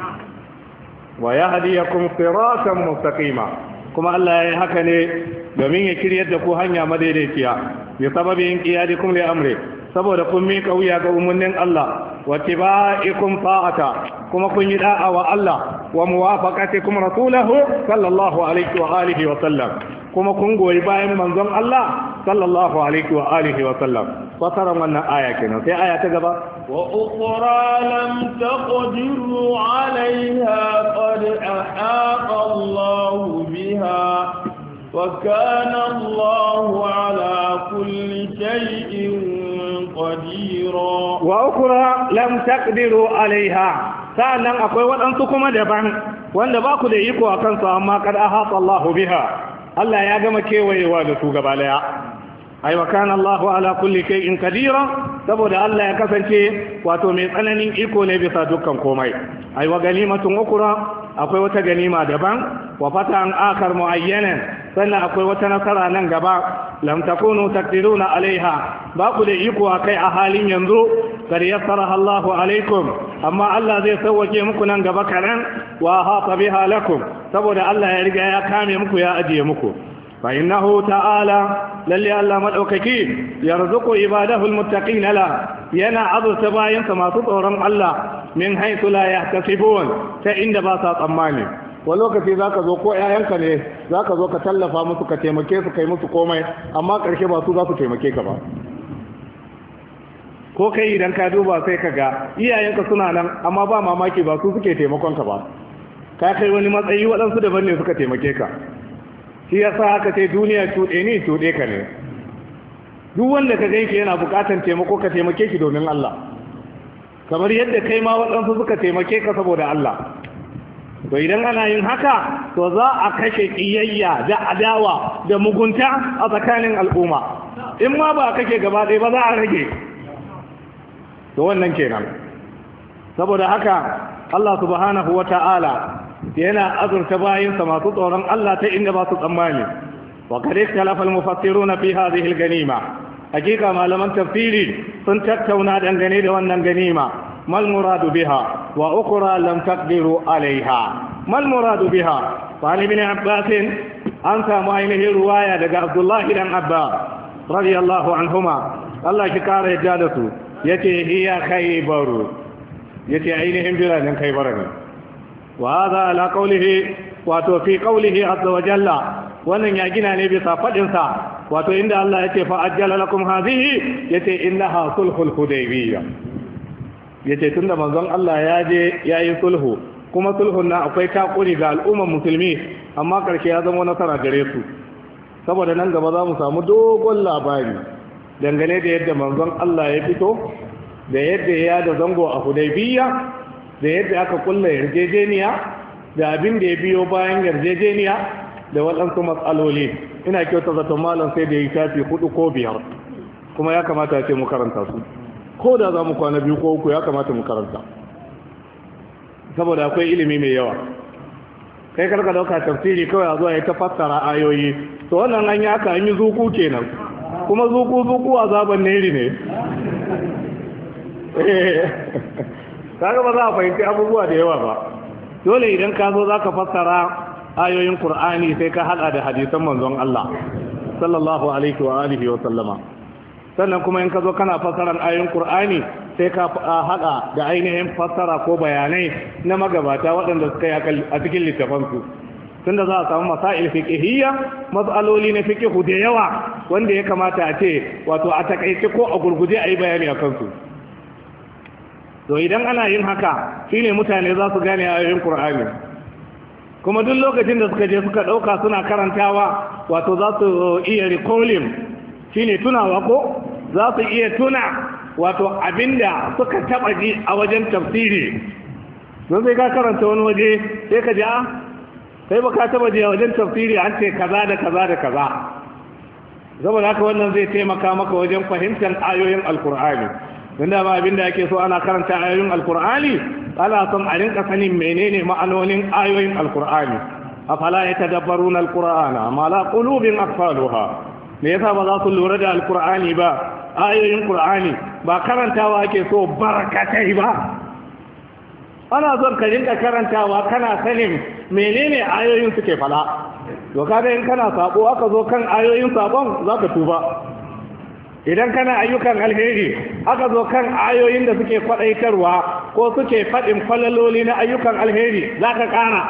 wa yahdiyakum siratan mustaqima kuma Allah ya yi haka ne domin ya kiryar da ku hanya madaidaiciya bi sababin qiyadikum li amri saboda kun miƙa wuya ga umarnin Allah wa tibaikum ta'ata kuma kun yi da'a wa Allah wa muwafaqatikum rasulahu sallallahu alaihi wa alihi wa sallam kuma kun goyi bayan manzon Allah sallallahu alaihi wa alihi wa sallam fasaran wannan aya kenan sai aya ta gaba wa ukhra lam taqdiru alaiha qad ahata Allah biha وكان الله على كل شيء قديرا وأخرى لم تقدروا عليها sa'annan akwai waɗansu kuma daban wanda ba ku da iko a kansu amma kad ahata Allahu biha Allah ya gama kewayewa da su gaba daya ai wa kana Allahu ala kulli shay'in qadira saboda Allah ya kasance wato mai tsananin iko ne bisa dukkan komai ai wa ganimatun ukra akwai wata ganima daban wa fatan akar muayyanan sannan akwai wata nasara nan gaba lam takunu taqdiruna alaiha ba ku da iko akai a halin yanzu kar yassaraha Allahu alaikum amma Allah zai sauke muku nan gaba karan wa hata biha lakum saboda Allah ya riga ya kame muku ya ajiye muku fa innahu ta'ala lalli Allah madaukaki yarzuqu ibadahu almuttaqin la yana azurta bayansa masu tsoron Allah min haythu la yahtasibun ta inda ba sa tsammani wani lokaci za ka zo ko ‘ya'yanka ne za ka zo ka tallafa musu ka taimake su kai musu komai amma ƙarshe ba su za su taimake ka ba ko kai idan ka duba sai ka ga iyayenka suna nan amma ba mamaki ba su suke taimakon ka ba ka kai wani matsayi waɗansu daban ne suka taimake ka shi ya sa haka ce duniya cuɗe ni cuɗe ka ne duk wanda ka ganki yana buƙatar taimako ka taimake shi domin Allah kamar yadda kai ma waɗansu suka taimake ka saboda Allah to idan ana yin haka to za a kashe kiyayya da adawa da mugunta a tsakanin al'umma in ma ba a kashe gaba ɗaya ba za a rage to wannan kenan saboda haka Allah subhanahu wata'ala yana azurta bayinsa masu tsoron Allah ta inda ba su tsammani wa qad ikhtalafa al-mufassiruna fi hadhihi al-ganima hakika malaman tafsiri sun tattauna dangane da wannan ganima ما المراد بها وأخرى لم تقدروا عليها ما المراد بها قال ابن عباس أنت معينه رواية لقى عبد الله بن عباس رضي الله عنهما الله شكار يجالته يتي هي خيبر yace ainihin biranen Khaybar ne wa hadha ala qawlihi wato fi qawlihi azza wa jalla wannan ya gina ne bisa fadin sa wato inda Allah yake fa ajjala lakum hadhihi yace innaha sulhul hudaybiyya yace tunda manzon Allah ya je yayi sulhu kuma sulhun na akwai takuri ga al'ummar musulmi amma karshe ya zama nasara gare su saboda nan gaba za mu samu dogon labari dangane da yadda manzon Allah ya fito da yadda ya da zango a Hudaybiyya da yadda aka kulla yarjejeniya da abin da ya biyo bayan yarjejeniya da waɗansu matsaloli ina kyauta zaton malam sai da ya shafi hudu ko biyar kuma ya kamata ya ce mu karanta su ko da za mu kwana biyu ko uku ya kamata mu karanta saboda akwai ilimi mai yawa kai karka dauka tafsiri kawai a zuwa ya ta fassara ayoyi to wannan an yi haka an yi zuku kenan kuma zuku zuku a zaben neri ne kaga ba za a fahimci abubuwa da yawa ba dole idan ka zo za ka fassara ayoyin Kur'ani sai ka hada da hadisan manzon Allah sallallahu alaihi wa alihi wa sallama sannan kuma in ka zo kana fassarar ayoyin Kur'ani sai ka hada da ainihin fassara ko bayanai na magabata waɗanda suka yi a cikin littafansu tunda za a samu masail fiqhiyya mas'aloli na fiqhu da yawa wanda ya kamata a ce wato a takaice ko a gurguje a yi bayani a kansu to idan ana yin haka shine mutane za su gane ayoyin Qur'ani kuma duk lokacin da suka je suka dauka suna karantawa wato za su iya recalling shine tunawa ko za su iya tuna wato abinda suka taba ji a wajen tafsiri don sai ka karanta wani waje sai ka ji a sai ba ka taba ji a wajen tafsiri an ce kaza da kaza da kaza saboda haka wannan zai taimaka maka wajen fahimtar ayoyin alkur'ani don da ba abinda ake so ana karanta ayoyin alkur'ani ana son a rinka sanin menene ma'anonin ayoyin alkur'ani afala yatadabbaruna alqur'ana ma la qulubin aqfaluha me yasa ba za su lura da alkur'ani ba ayoyin qur'ani ba karantawa ake so barakatai ba ana son ka rinka karantawa kana sanin menene ayoyin suke fala to kaga in kana sabo aka zo kan ayoyin sabon zaka tuba idan kana ayyukan alheri aka zo kan ayoyin da suke kwadaitarwa ko suke fadin falaloli na ayyukan alheri zaka kara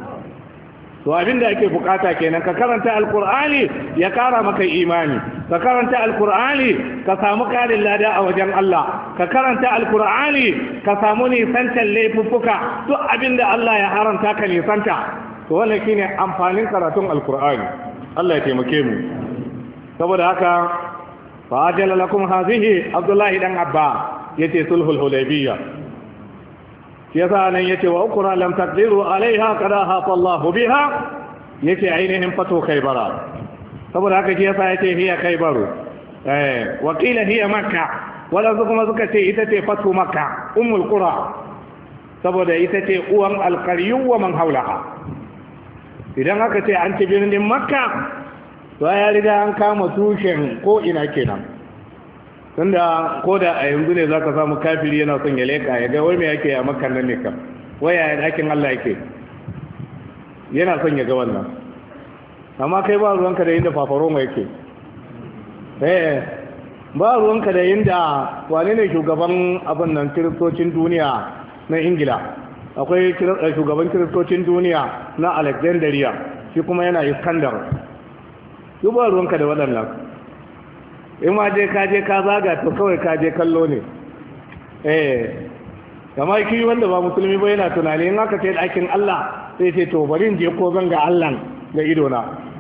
to abinda ake bukata kenan ka karanta alkur'ani ya kara maka imani ka karanta alkur'ani ka samu karin lada a wajen Allah ka karanta alkur'ani ka samu nisantar laifuffuka duk abinda Allah ya haramta ka nisanta to wannan shine amfanin karatun alkur'ani Allah ya taimake mu saboda haka fa ajala lakum hadhihi Abdullahi dan Abba yace sulhul hudaybiyya yasa nan yace wa ukra lam taqdiru alaiha qad ahata Allah biha yace ainihin fato Khaybara saboda haka yasa yace hiya Khaybaru eh wakila hiya Makka wala kuma suka ce ita ce fatu Makka ummul qura saboda ita ce uwan alqaryu wa man haulaha idan aka ce an ci birnin Makka to ya riga an kama tushen ko ina kenan tunda ko da a yanzu ne za ka samu kafiri yana son ya leka ya ga wai me yake a makar nan ne kam wai ya dakin Allah yake yana son ya ga wannan amma kai ba ruwanka da inda fafaroma yake eh ba ruwanka da inda wane ne shugaban abin nan kiristocin duniya na Ingila akwai shugaban kiristocin duniya na Alexandria shi kuma yana Iskandar yi ba ruwanka da waɗannan in ma je ka je ka zaga to kawai ka je kallo ne eh kamar ki wanda ba musulmi ba yana tunani in aka ce ɗakin Allah sai ce to bari in je ko zan ga Allah da idona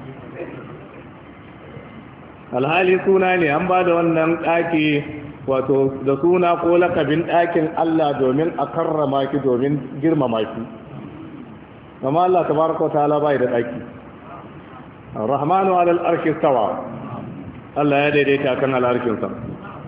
alhali suna ne an ba da wannan ɗaki wato da suna ko lakabin ɗakin Allah domin a karrama ki domin girmama ki amma Allah tabaraka wa ta'ala bai da ɗaki الرحمن على الأرش استوى الله يدي كان على الأرش استوى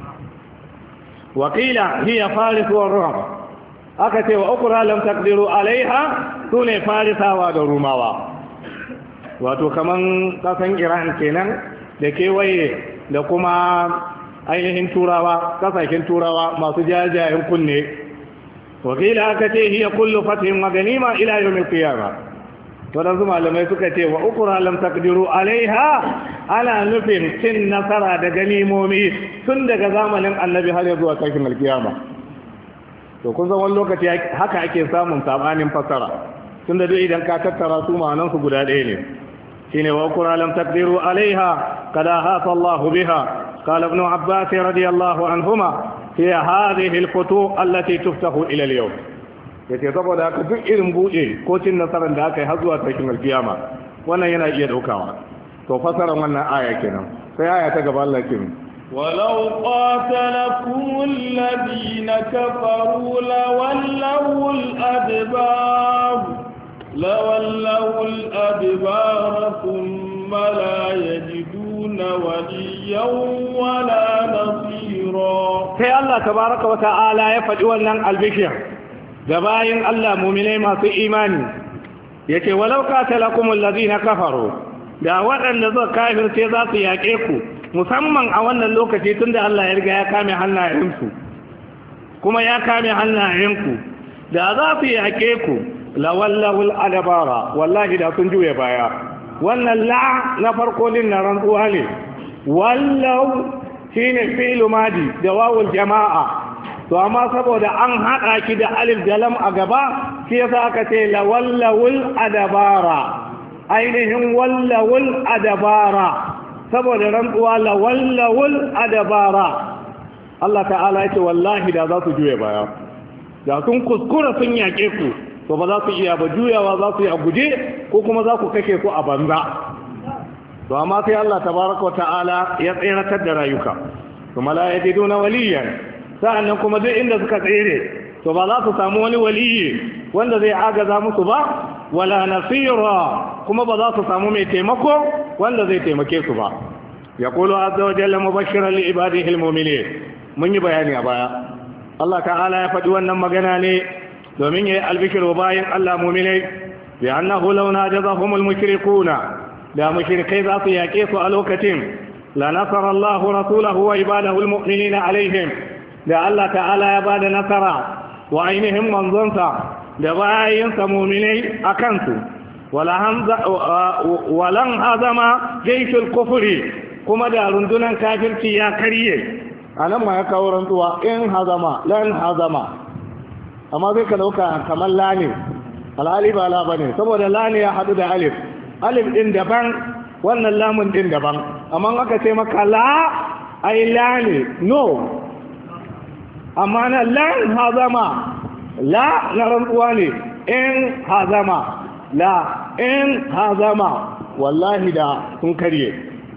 وقيل هي فارس والروم أكتي وأخرى لم تقدروا عليها سنة فارسة ودروماوا wato kaman kasan Iran kenan da kewaye da kuma ainihin turawa kasashen turawa masu jajayen kunne wakila aka ce hiya kullu fathin wa ganima ila yawmil qiyamah waɗansu malamai suka ce wa ukura lam taqdiru alaiha ana nufin cin nasara da ganimomi tun daga zamanin annabi har zuwa tashin alkiyama to kun san wani lokaci haka ake samun sabanin fasara tunda duk idan ka tattara su ma'anan su guda ɗaya ne shine wa qura lam taqdiru alaiha kada hasa Allah biha qala ibn Abbas radiyallahu anhuma hiya hadhihi al-futu allati tuftahu ila al-yawm yace saboda haka duk irin buɗe ko cin nasarar da aka yi har zuwa tashin alkiyama wannan yana iya daukawa to fasaran wannan aya kenan sai aya ta gaba Allah kenan ولو قاتلكم الذين كفروا لولوا الأدبار لولوا الأدبار ثم لا يجدون وليا ولا نصيرا sai Allah tabaraka wa ta'ala ya faɗi wannan albishir da bayin Allah mu'minai masu imani yace walau qatalakum alladhina kafaru da waɗanda suka kafirce za su yaƙe ku musamman a wannan lokaci tunda Allah ya riga ya kame hannayensu kuma ya kame hannayenku da za su yaƙe ku lawallahul adabara wallahi da sun juye baya wannan la na farko din na rantsuwa ne wallau shine fi'lu madi da wawul jama'a to amma saboda an haɗa ki da alif da lam a gaba shi yasa aka ce lawallahul adabara ainihin wallawul adabara saboda rantsuwa la wallawul adabara Allah ta'ala ya ce wallahi da za su juye baya da sun kuskura sun yaƙe ku to ba za su iya ba juyawa za su yi a guje ko kuma za ku kake ku a banza to amma sai Allah tabaraka wa ta'ala ya tseratar da rayuka kuma la yajiduna waliyan sa'annan kuma duk inda suka tsere to ba za su samu wani waliyi wanda zai agaza musu ba wala nasira kuma ba za su samu mai taimako wanda zai taimake su ba yaqulu azza wa jalla mubashiran li ibadihi almu'minin mun yi bayani a baya Allah ta'ala ya faɗi wannan magana ne domin yayi albishiru bayan Allah mu'minai bi annahu law najazahum almushrikuna da mushrikai za su yake su a lokacin la nasara Allah rasulahu wa ibadahu almu'minina alaihim da Allah ta'ala ya bada nasara wa ainihin manzonsa da bayinsa mu'minai akan su walan hazama jaishul kufri kuma da rundunan kafirci ya karye anan ma ya kawo rantsuwa in hazama lan hazama amma zai ka dauka kamar la ne alhali ba la bane saboda la ne ya hadu da alif alif din daban wannan lamun din daban amma aka ce maka la ai la ne no amma na lan hazama la na rantsuwa ne in hazama la in hazama wallahi da sun karye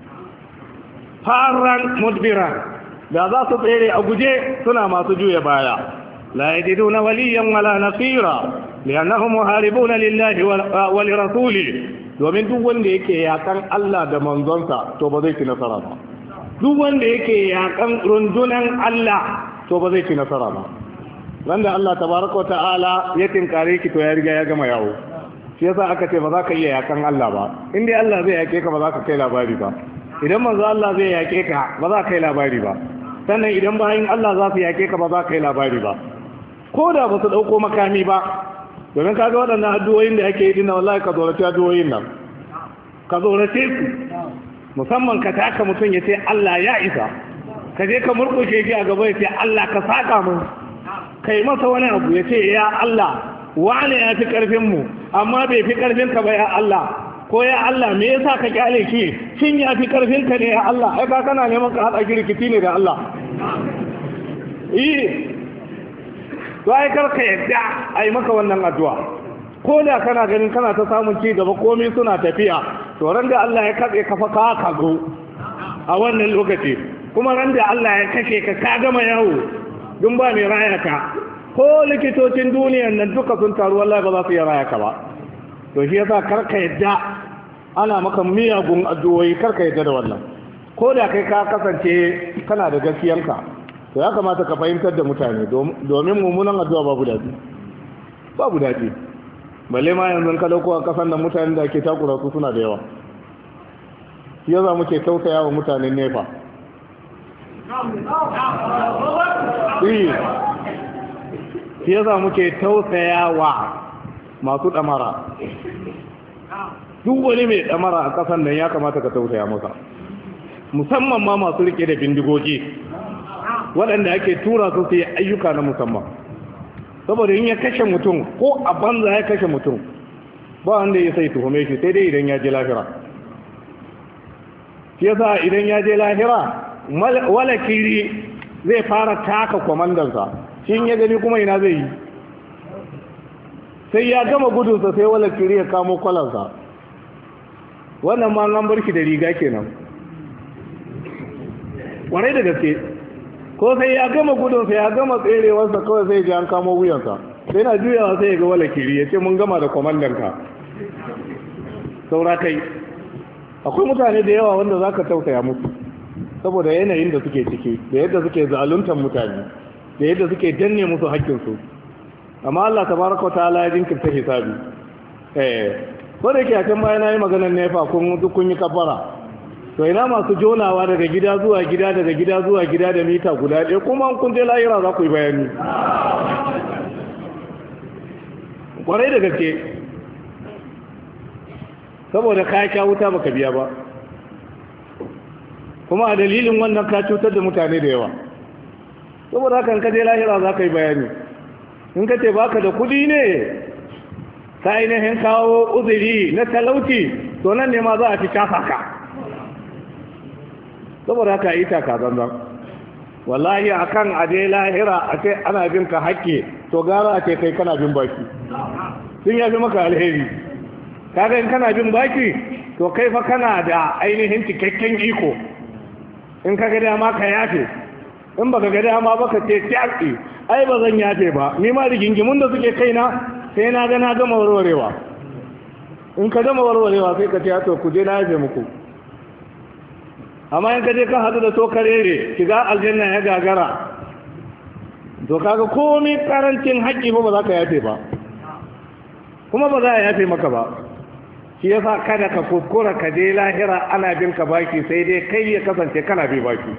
faran mudbiran da za su tsere a guje suna masu juya baya la yajiduna waliyan wala nasira li'annahum muharibuna lillahi wa li rasuli domin duk wanda yake yakan Allah da manzonsa to ba zai ci nasara ba duk wanda yake yakan rundunan Allah to ba zai ci nasara ba wanda Allah tabaraka wa ta'ala ya tinkare ki to ya riga ya gama yawo shi yasa aka ce ba za ka iya yakan Allah ba in dai Allah zai yake ka ba za ka kai labari ba idan manzo Allah zai yake ka ba za ka kai labari ba sannan idan bayan Allah za su yake ka ba za ka kai labari ba ko da ba su dauko makami ba domin kaga waɗannan addu'o'in da ake yi dinna wallahi ka zorace addu'o'in nan ka zorace su musamman ka taka mutum ya ce Allah ya isa ka je ka murkushe shi a gaba ya ce Allah ka saka mu kai masa wani abu ya ce ya Allah wane ya fi ƙarfinmu amma bai fi ƙarfinka ba ya Allah ko ya Allah me yasa ka kyale ki shin ya fi ƙarfinka ne ya Allah ai ka kana neman ka haɗa girkiti ne da Allah eh to ai karka yadda ai maka wannan addu'a ko da kana ganin kana ta samun ci gaba komai suna tafiya to ran da Allah ya katse ka fa ka kago a wannan lokaci kuma ran da Allah ya kashe ka ka gama yawo dun ba mai raya ka ko likitocin duniyan nan duka sun taru wallahi ba za su yi raya ka ba to shi yasa karka yadda ana maka miyagun addu'o'i karka yadda da wannan ko da kai ka kasance kana da gaskiyanka to ya kamata ka fahimtar da mutane domin mummunan addu'a babu daɗi babu daɗi balle ma yanzu ka dauko a kasan da mutanen da ake takura su suna da yawa shi yasa muke tausaya wa mutanen nefa shi yasa muke tausaya wa masu ɗamara duk wani mai ɗamara a kasan nan ya kamata ka tausaya masa musamman ma masu rike da bindigogi waɗanda ake tura su su yi ayyuka na musamman saboda in ya kashe mutum ko a banza ya kashe mutum ba wanda ya sai tuhume shi sai dai idan ya je lahira. shi yasa idan ya je lahira wala kiri zai fara taka kwamandansa shi ya gani kuma ina zai yi sai ya gama gudunsa sai wala kiri ya kamo kwalansa. wannan ma an bar shi da riga kenan kwarai da gaske ko sai ya gama gudunsa ya gama tserewarsa kawai sai ji an kamo wuyansa sai na juyawa sai ya ga wala kiri ya ce mun gama da kwamandanka saura kai. akwai mutane da yawa wanda za ka tausaya musu saboda yanayin da suke ciki da yadda suke zaluntar mutane da yadda suke danne musu haƙƙinsu, amma Allah tabaraka wa ta'ala ya jinkirta hisabi. eh ko da yake a can bayan nayi maganar nefa kun duk kun yi kafara, to ina masu jonawa daga gida zuwa gida daga gida zuwa gida da mita guda ɗaya kuma kun je lahira za ku yi bayani kwarai da gaske, saboda ka sha wuta baka biya ba kuma a dalilin wannan ka cutar da mutane da yawa. saboda haka ka je lahira za ka yi bayani. in ka ce baka da kudi ne ka ainihin kawo uzuri na talauci, to nan ne ma za a fi shafa ka. saboda haka yi taka zanzan wallahi akan a je lahira a ce ana bin ka haƙƙi, to gara a ce kai kana bin baki sun yafi maka alheri. kaga in kana bin baki to kai fa kana da ainihin cikakken iko, in ka ga dama ka yafe, in baka ga dama baka ce tsaki ai ba zan yafe ba, ni ma rigingimun da suke kaina sai na ga na gama warwarewa. in ka gama warwarewa sai ka ce to ku je na yafe muku. amma in ka je ka hadu da to karere shiga aljanna ya gagara, to kaga komai karancin haƙƙi ba ba za ka yafe ba, kuma ba za a yafe maka ba. shi yasa kada ka kuskura ka je lahira ana bin ka baki, sai dai kai ya kasance kana bi baki.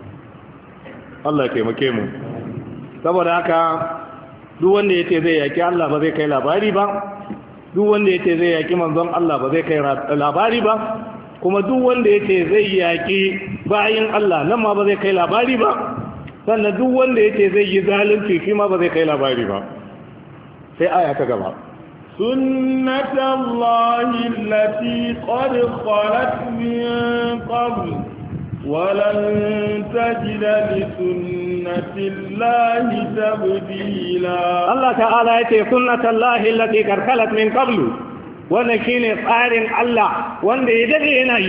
Allah ya taimake mu. saboda haka duk wanda yace zai yaki Allah ba zai kai labari ba, duk wanda yace zai yaki manzon Allah ba zai kai labari ba, kuma duk wanda yace zai yaki bayin Allah nan ma ba zai kai labari ba, sannan duk wanda yace zai yi zalunci shi ma ba zai kai labari ba. sai aya ta gaba. سنة الله التي قد خلت من قبل ولن تجد لسنة الله تبديلا. الله تعالى يتي سنة الله التي قد خلت من قبل ونكين قارن الله وان يدري هنا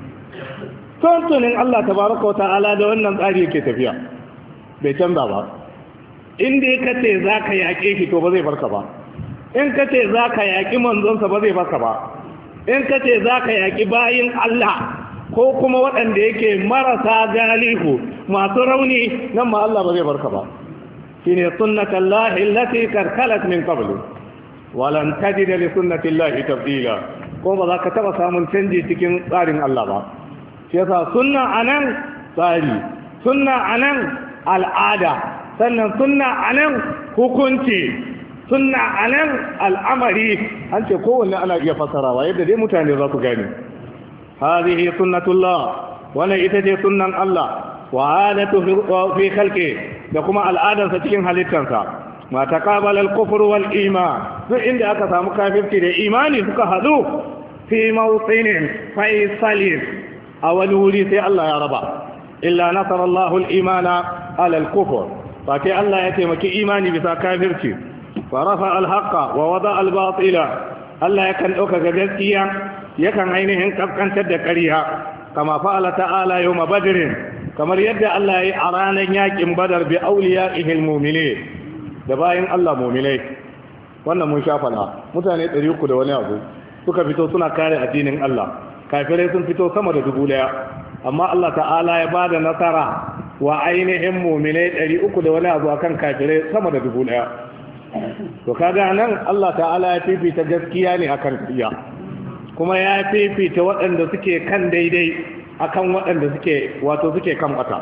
tuntunin Allah tabaraka wa ta'ala da wannan tsari yake tafiya bai canza ba. in dai kace zaka yake shi to ba zai barka ba, in ka ce za ka yaƙi manzonsa ba zai baka ba, in ka ce za ka yaƙi bayin Allah ko kuma waɗanda yake marasa galihu masu rauni nan ma Allah ba zai barka ba. shi ne sunnatan lahi lati karkalat min qablu walan tajida li sunnati llahi tabdila, ko ba za ka taɓa samun canji cikin tsarin Allah ba. shi yasa sunna anan tsari, sunna anan al'ada, sannan sunna anan hukunci, sunna anan al'amari. an ce kowanne ana iya fasarawa yadda dai mutane za su gani. hadhihi sunnatullah, wannan ita ce sunnan Allah, wa adatu fi khalqi, da kuma al'adarsa cikin halittarsa. ma taqabala al-kufr wal iman, duk inda aka samu kafirci da imani suka hadu fi mawtinin faisalin, a wani wuri sai Allah ya raba. illa nasara Allahu al-imana ala al-kufr, fa kai Allah ya taimaki imani bisa kafirci. فرفع الحق ووضع الباطل. الله يكن أوكا جزكيا يكن عينهم كفكا تدكريها كما فعل تعالى يوم بدر، كما يدى الله أرانا ياكم بدر بأوليائه المؤمنين، دبائن الله مؤمنين. wannan mun shafa na mutane ɗari uku da wani abu suka fito suna kare addinin Allah, kafirai sun fito sama da dubu daya, amma Allah ta'ala ya ba da nasara wa ainihin mu'minai ɗari uku da wani abu akan kafirai sama da dubu daya. to kaga nan Allah ta'ala ya fifita gaskiya ne akan ƙarya, kuma ya fifita waɗanda suke kan daidai akan waɗanda suke wato suke kan wata.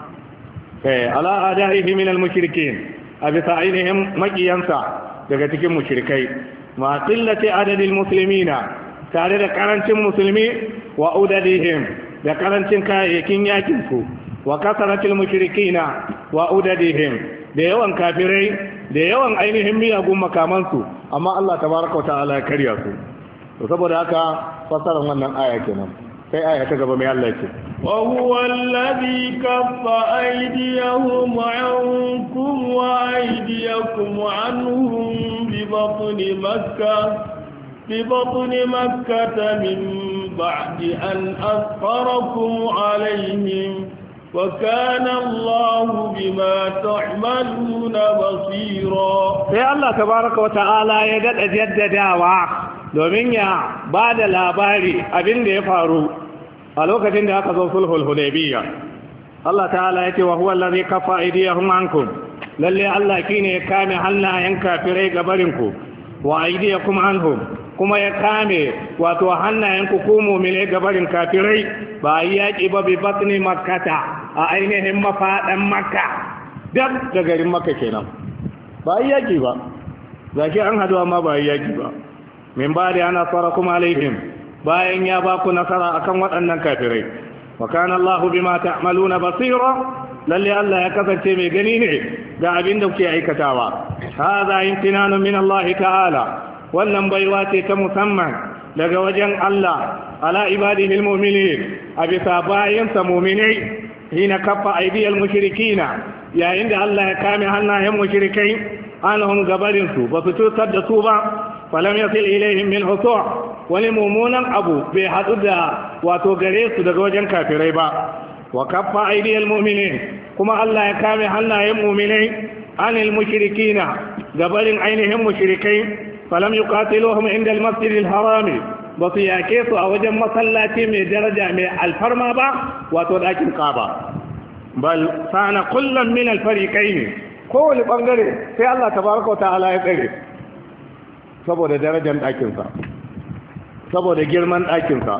eh ala adaihi min al-mushrikin, a bisa ainihin makiyansa daga cikin mushrikai. ma qillati adadil muslimina, tare da karancin musulmi, wa udadihim, da karancin kayayyakin yakin su, wa kasaratil mushrikina wa udadihim, da yawan kafirai da yawan ainihin miyagun makamansu amma Allah tabaraka ta'ala ya karya su to saboda haka fasaran wannan aya kenan sai aya ta gaba mai Allah ce wa huwa alladhi kaffa aydiyahum 'ankum wa aydiyakum 'anhum bi batni makkah bi batni makkah min ba'di an asfarakum 'alayhim وكان الله بما تعملون بصيرا sai Allah tabaraka wa ta'ala ya dada jaddadawa domin ya bada labari abin da ya faru a lokacin da aka zo sulhul hudaybiyya Allah ta'ala yake wa huwa allazi kafa aydiyahum ankum lalle Allah kine ya kame hannayen kafirai gabarin ku wa aydiyakum anhum kuma ya kame wato hannayen ku ku mu'mine gabarin kafirai ba yaki ba bi batni makkata a ainihin mafaɗan makka dab da garin makka kenan ba yi yaƙi ba zaki an haduwa ma ba yi yaƙi ba min ba da yana tsara kuma alaihim bayan ya ba ku nasara akan waɗannan kafirai wa kana Allah bima ta'maluna basira lalle Allah ya kasance mai gani ne ga abin da kuke aikatawa hadha imtinanun min Allah ta'ala wannan baiwa ce ta musamman daga wajen Allah ala ibadihi almu'minin a bisa bayansa mu'minai hina kafa aidiyal mushrikina yayin da Allah ya kame hannayen mushrikai anhum gabarin su ba su cutar da su ba falam yasil ilaihim min husu' wani mumunan abu bai hadu da wato gare su daga wajen kafirai ba wa kafa aidiyal mu'minin kuma Allah ya kame hannayen mu'minai anil mushrikina gabarin ainihin mushrikai falam yuqatiluhum inda al-masjidil harami ba su yake su a wajen masallaci mai daraja mai alfarma ba wato ɗakin ƙaba bal sana kullum min alfariƙai ne kowane ɓangare sai Allah tabaraka wa ta'ala ya tsare saboda darajar ɗakinsa saboda girman ɗakinsa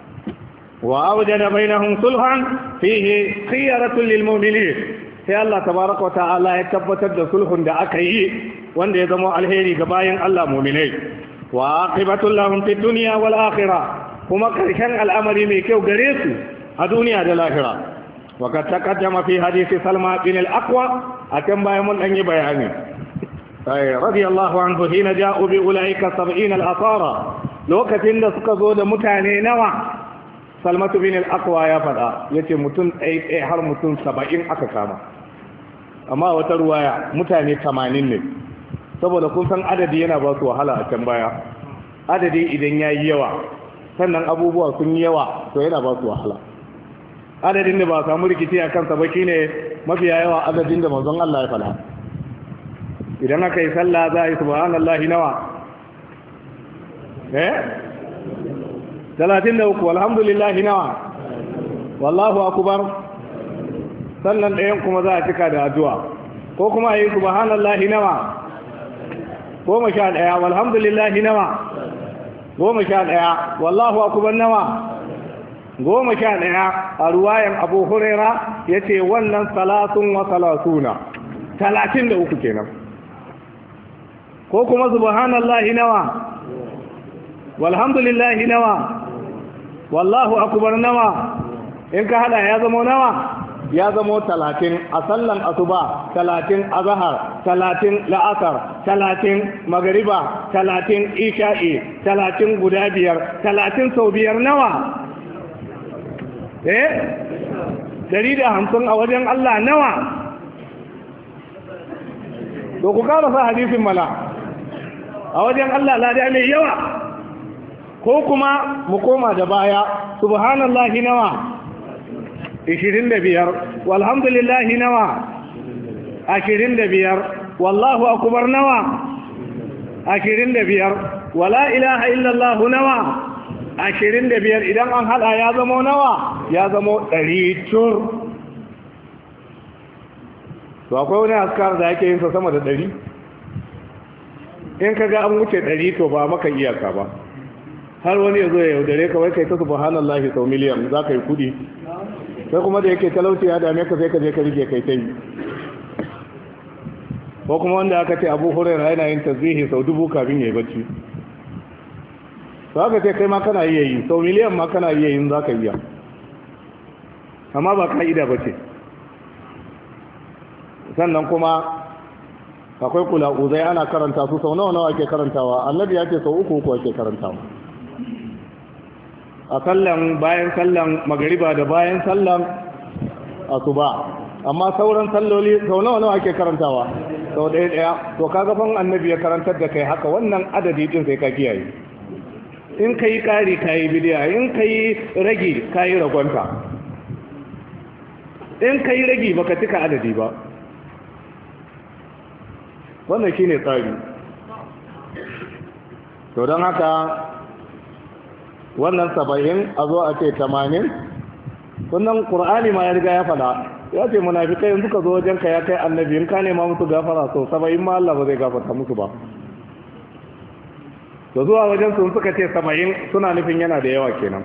wa awjada bainahum sulhan fihi khiyaratul lil mu'minin sai Allah tabaraka wa ta'ala ya tabbatar da sulhun da aka yi wanda ya zama alheri ga bayin Allah mu'minai wa aqibatul lahum fid dunya wal akhirah kuma karshen al'amari mai kyau gare su a duniya da lahira wa kad taqaddama fi hadisi Salma bin al-Aqwa akan bayan mun dan yi bayani ay radiyallahu anhu hina ja'u bi ulaika sab'ina al-asara lokacin da suka zo da mutane nawa Salma bin al-Aqwa ya fada yace mutum ɗaya har mutum saba'in aka kama amma wata ruwaya mutane tamanin ne saboda kun san adadi yana ba su wahala a can baya adadi idan ya yi yawa sannan abubuwa sun yi yawa to yana ba su wahala adadin da ba samu rikici a kansa ba shine mafiya yawa adadin da manzon Allah ya fada idan aka yi sallah za a yi subhanallahi nawa eh talatin da uku alhamdulillahi nawa wallahu akbar sannan ɗayan kuma za a cika da addu'a ko kuma a yi subhanallahi nawa goma sha ɗaya walhamdulillahi nawa goma sha ɗaya wallahu akubar nawa goma sha ɗaya a ruwayan abu huraira ya ce wannan salatun wa salatuna talatin da uku kenan ko kuma subhanallahi nawa walhamdulillahi nawa wallahu akubar nawa in ka hada ya zama nawa ya zamo talatin a sallan asuba talatin azahar talatin la'asar talatin magariba talatin isha'i talatin guda biyar talatin sau biyar nawa eh dari da hamsin a wajen Allah nawa to ku karasa hadisin mala a wajen Allah lada mai yawa ko kuma mu koma da baya subhanallahi nawa ishirin da biyar walhamdulillahi nawa ashirin da biyar wallahu akubar nawa ashirin da biyar wala ilaha illallah nawa ashirin da biyar idan an hada ya zamo nawa ya zamo ɗari cur to akwai wani askar da yake yin sa sama da ɗari in ka ga an wuce ɗari to ba maka iyaka ba har wani ya zo ya yaudare ka wai kai ta subhanallahi sau miliyan za ka yi kudi sai kuma da yake talauci ya dame ka sai ka je ka rike kai ta yi ko kuma wanda aka ce abu hurairah yana yin tasbihi sau dubu kafin ya yi bacci to aka ce kai ma kana iya yi sau miliyan ma kana iya yin za ka iya amma ba ka'ida ba ce sannan kuma akwai kula uzai ana karanta su sau nawa nawa ake karantawa annabi ya ce sau uku uku ake karantawa a sallan bayan sallan magariba da bayan sallan asuba amma sauran salloli sau nawa nawa ake karantawa sau ɗaya ɗaya to kaga fan annabi ya karantar da kai haka wannan adadi din sai ka kiyaye in kai ƙari kayi bidiya in kai ragi kayi ragonta in kai ragi baka cika adadi ba wannan shine tsari to don haka wannan saba'in a zo a ce tamanin wannan ƙur'ani ma ya riga ya fada ya ce munafikai yanzu ka zo wajenka ya kai annabi in ka nema musu gafara so saba'in ma Allah ba zai gafarta musu ba to zuwa wajen sun suka ce saba'in suna nufin yana da yawa kenan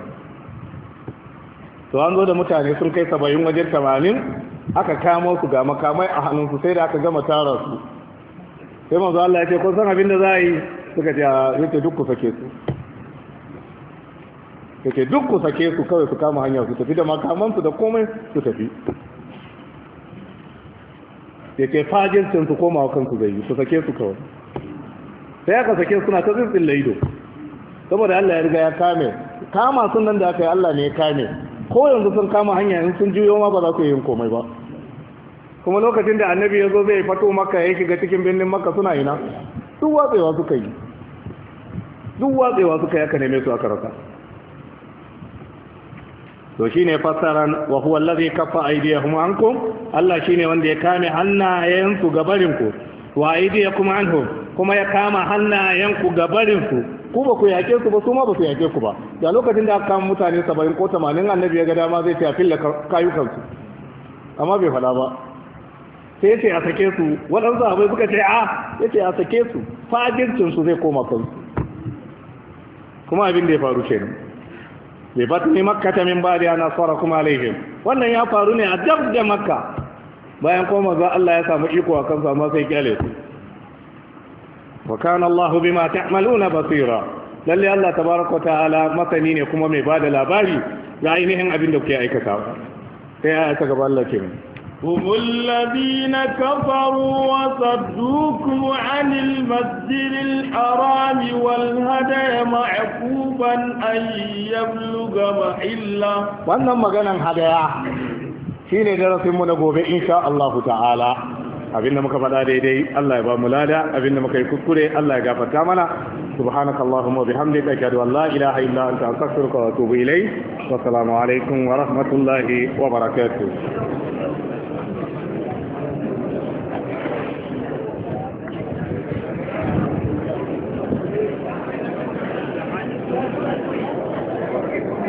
to an zo da mutane sun kai saba'in wajen tamanin aka kamo su ga makamai a hannunsu sai da aka gama tara su sai manzo Allah ya ce kun san abin da za a yi suka ce yake duk ku sake su yake duk ku sake su kawai su kama hanya su tafi da makamansu da komai su tafi yake fajircin su koma wa kansu zai yi su sake su kawai sai aka sake suna ta tsintsin laido saboda Allah ya riga ya kame kama sun nan da aka yi Allah ne ya kame ko yanzu sun kama hanya in sun juyo ma ba za su yi yin komai ba kuma lokacin da annabi ya zo zai fato maka ya shiga cikin birnin maka suna ina duk watsewa suka yi duk watsewa suka yi aka neme su aka rasa to shine fassaran wa huwa allazi kaffa aydiyahum ankum Allah shine wanda ya kame hannayensu gabarinku wa aydiyakum anhum kuma ya kama hannayenku gabarinku ku ba ku yake su ba su ma ba su yake ku ba da lokacin da aka kama mutane saba'in ko tamanin annabi ya ga dama zai tafi filla kayukansu amma bai fada ba sai yace a sake su waɗansu abai suka ce a yace a sake su fajircin su zai koma kansu kuma abin da ya faru kenan bai batni makka ta min ba'di ana sara kuma alaihim wannan ya faru ne a dab da makka bayan kuma manzo Allah ya samu iko a kansu amma sai kyale su wa kana Allah bima ta'maluna basira lalle Allah tabaaraka wa ta'ala masani ne kuma mai bada labari ga ainihin abin da kuke aikatawa sai ya ta gaba Allah kenan هم الذين كفروا وصدوكم عن المسجد الحرام والهدي معكوفا أن يبلغ محله wannan maganan hadaya shine darasin mu na gobe insha Allah ta'ala abinda muka faɗa daidai Allah ya ba mu lada abinda muka yi kuskure Allah ya gafarta mana subhanakallahumma wa bihamdika ashhadu an la ilaha illa anta astaghfiruka wa atubu ilayk wa assalamu alaikum wa rahmatullahi wa barakatuh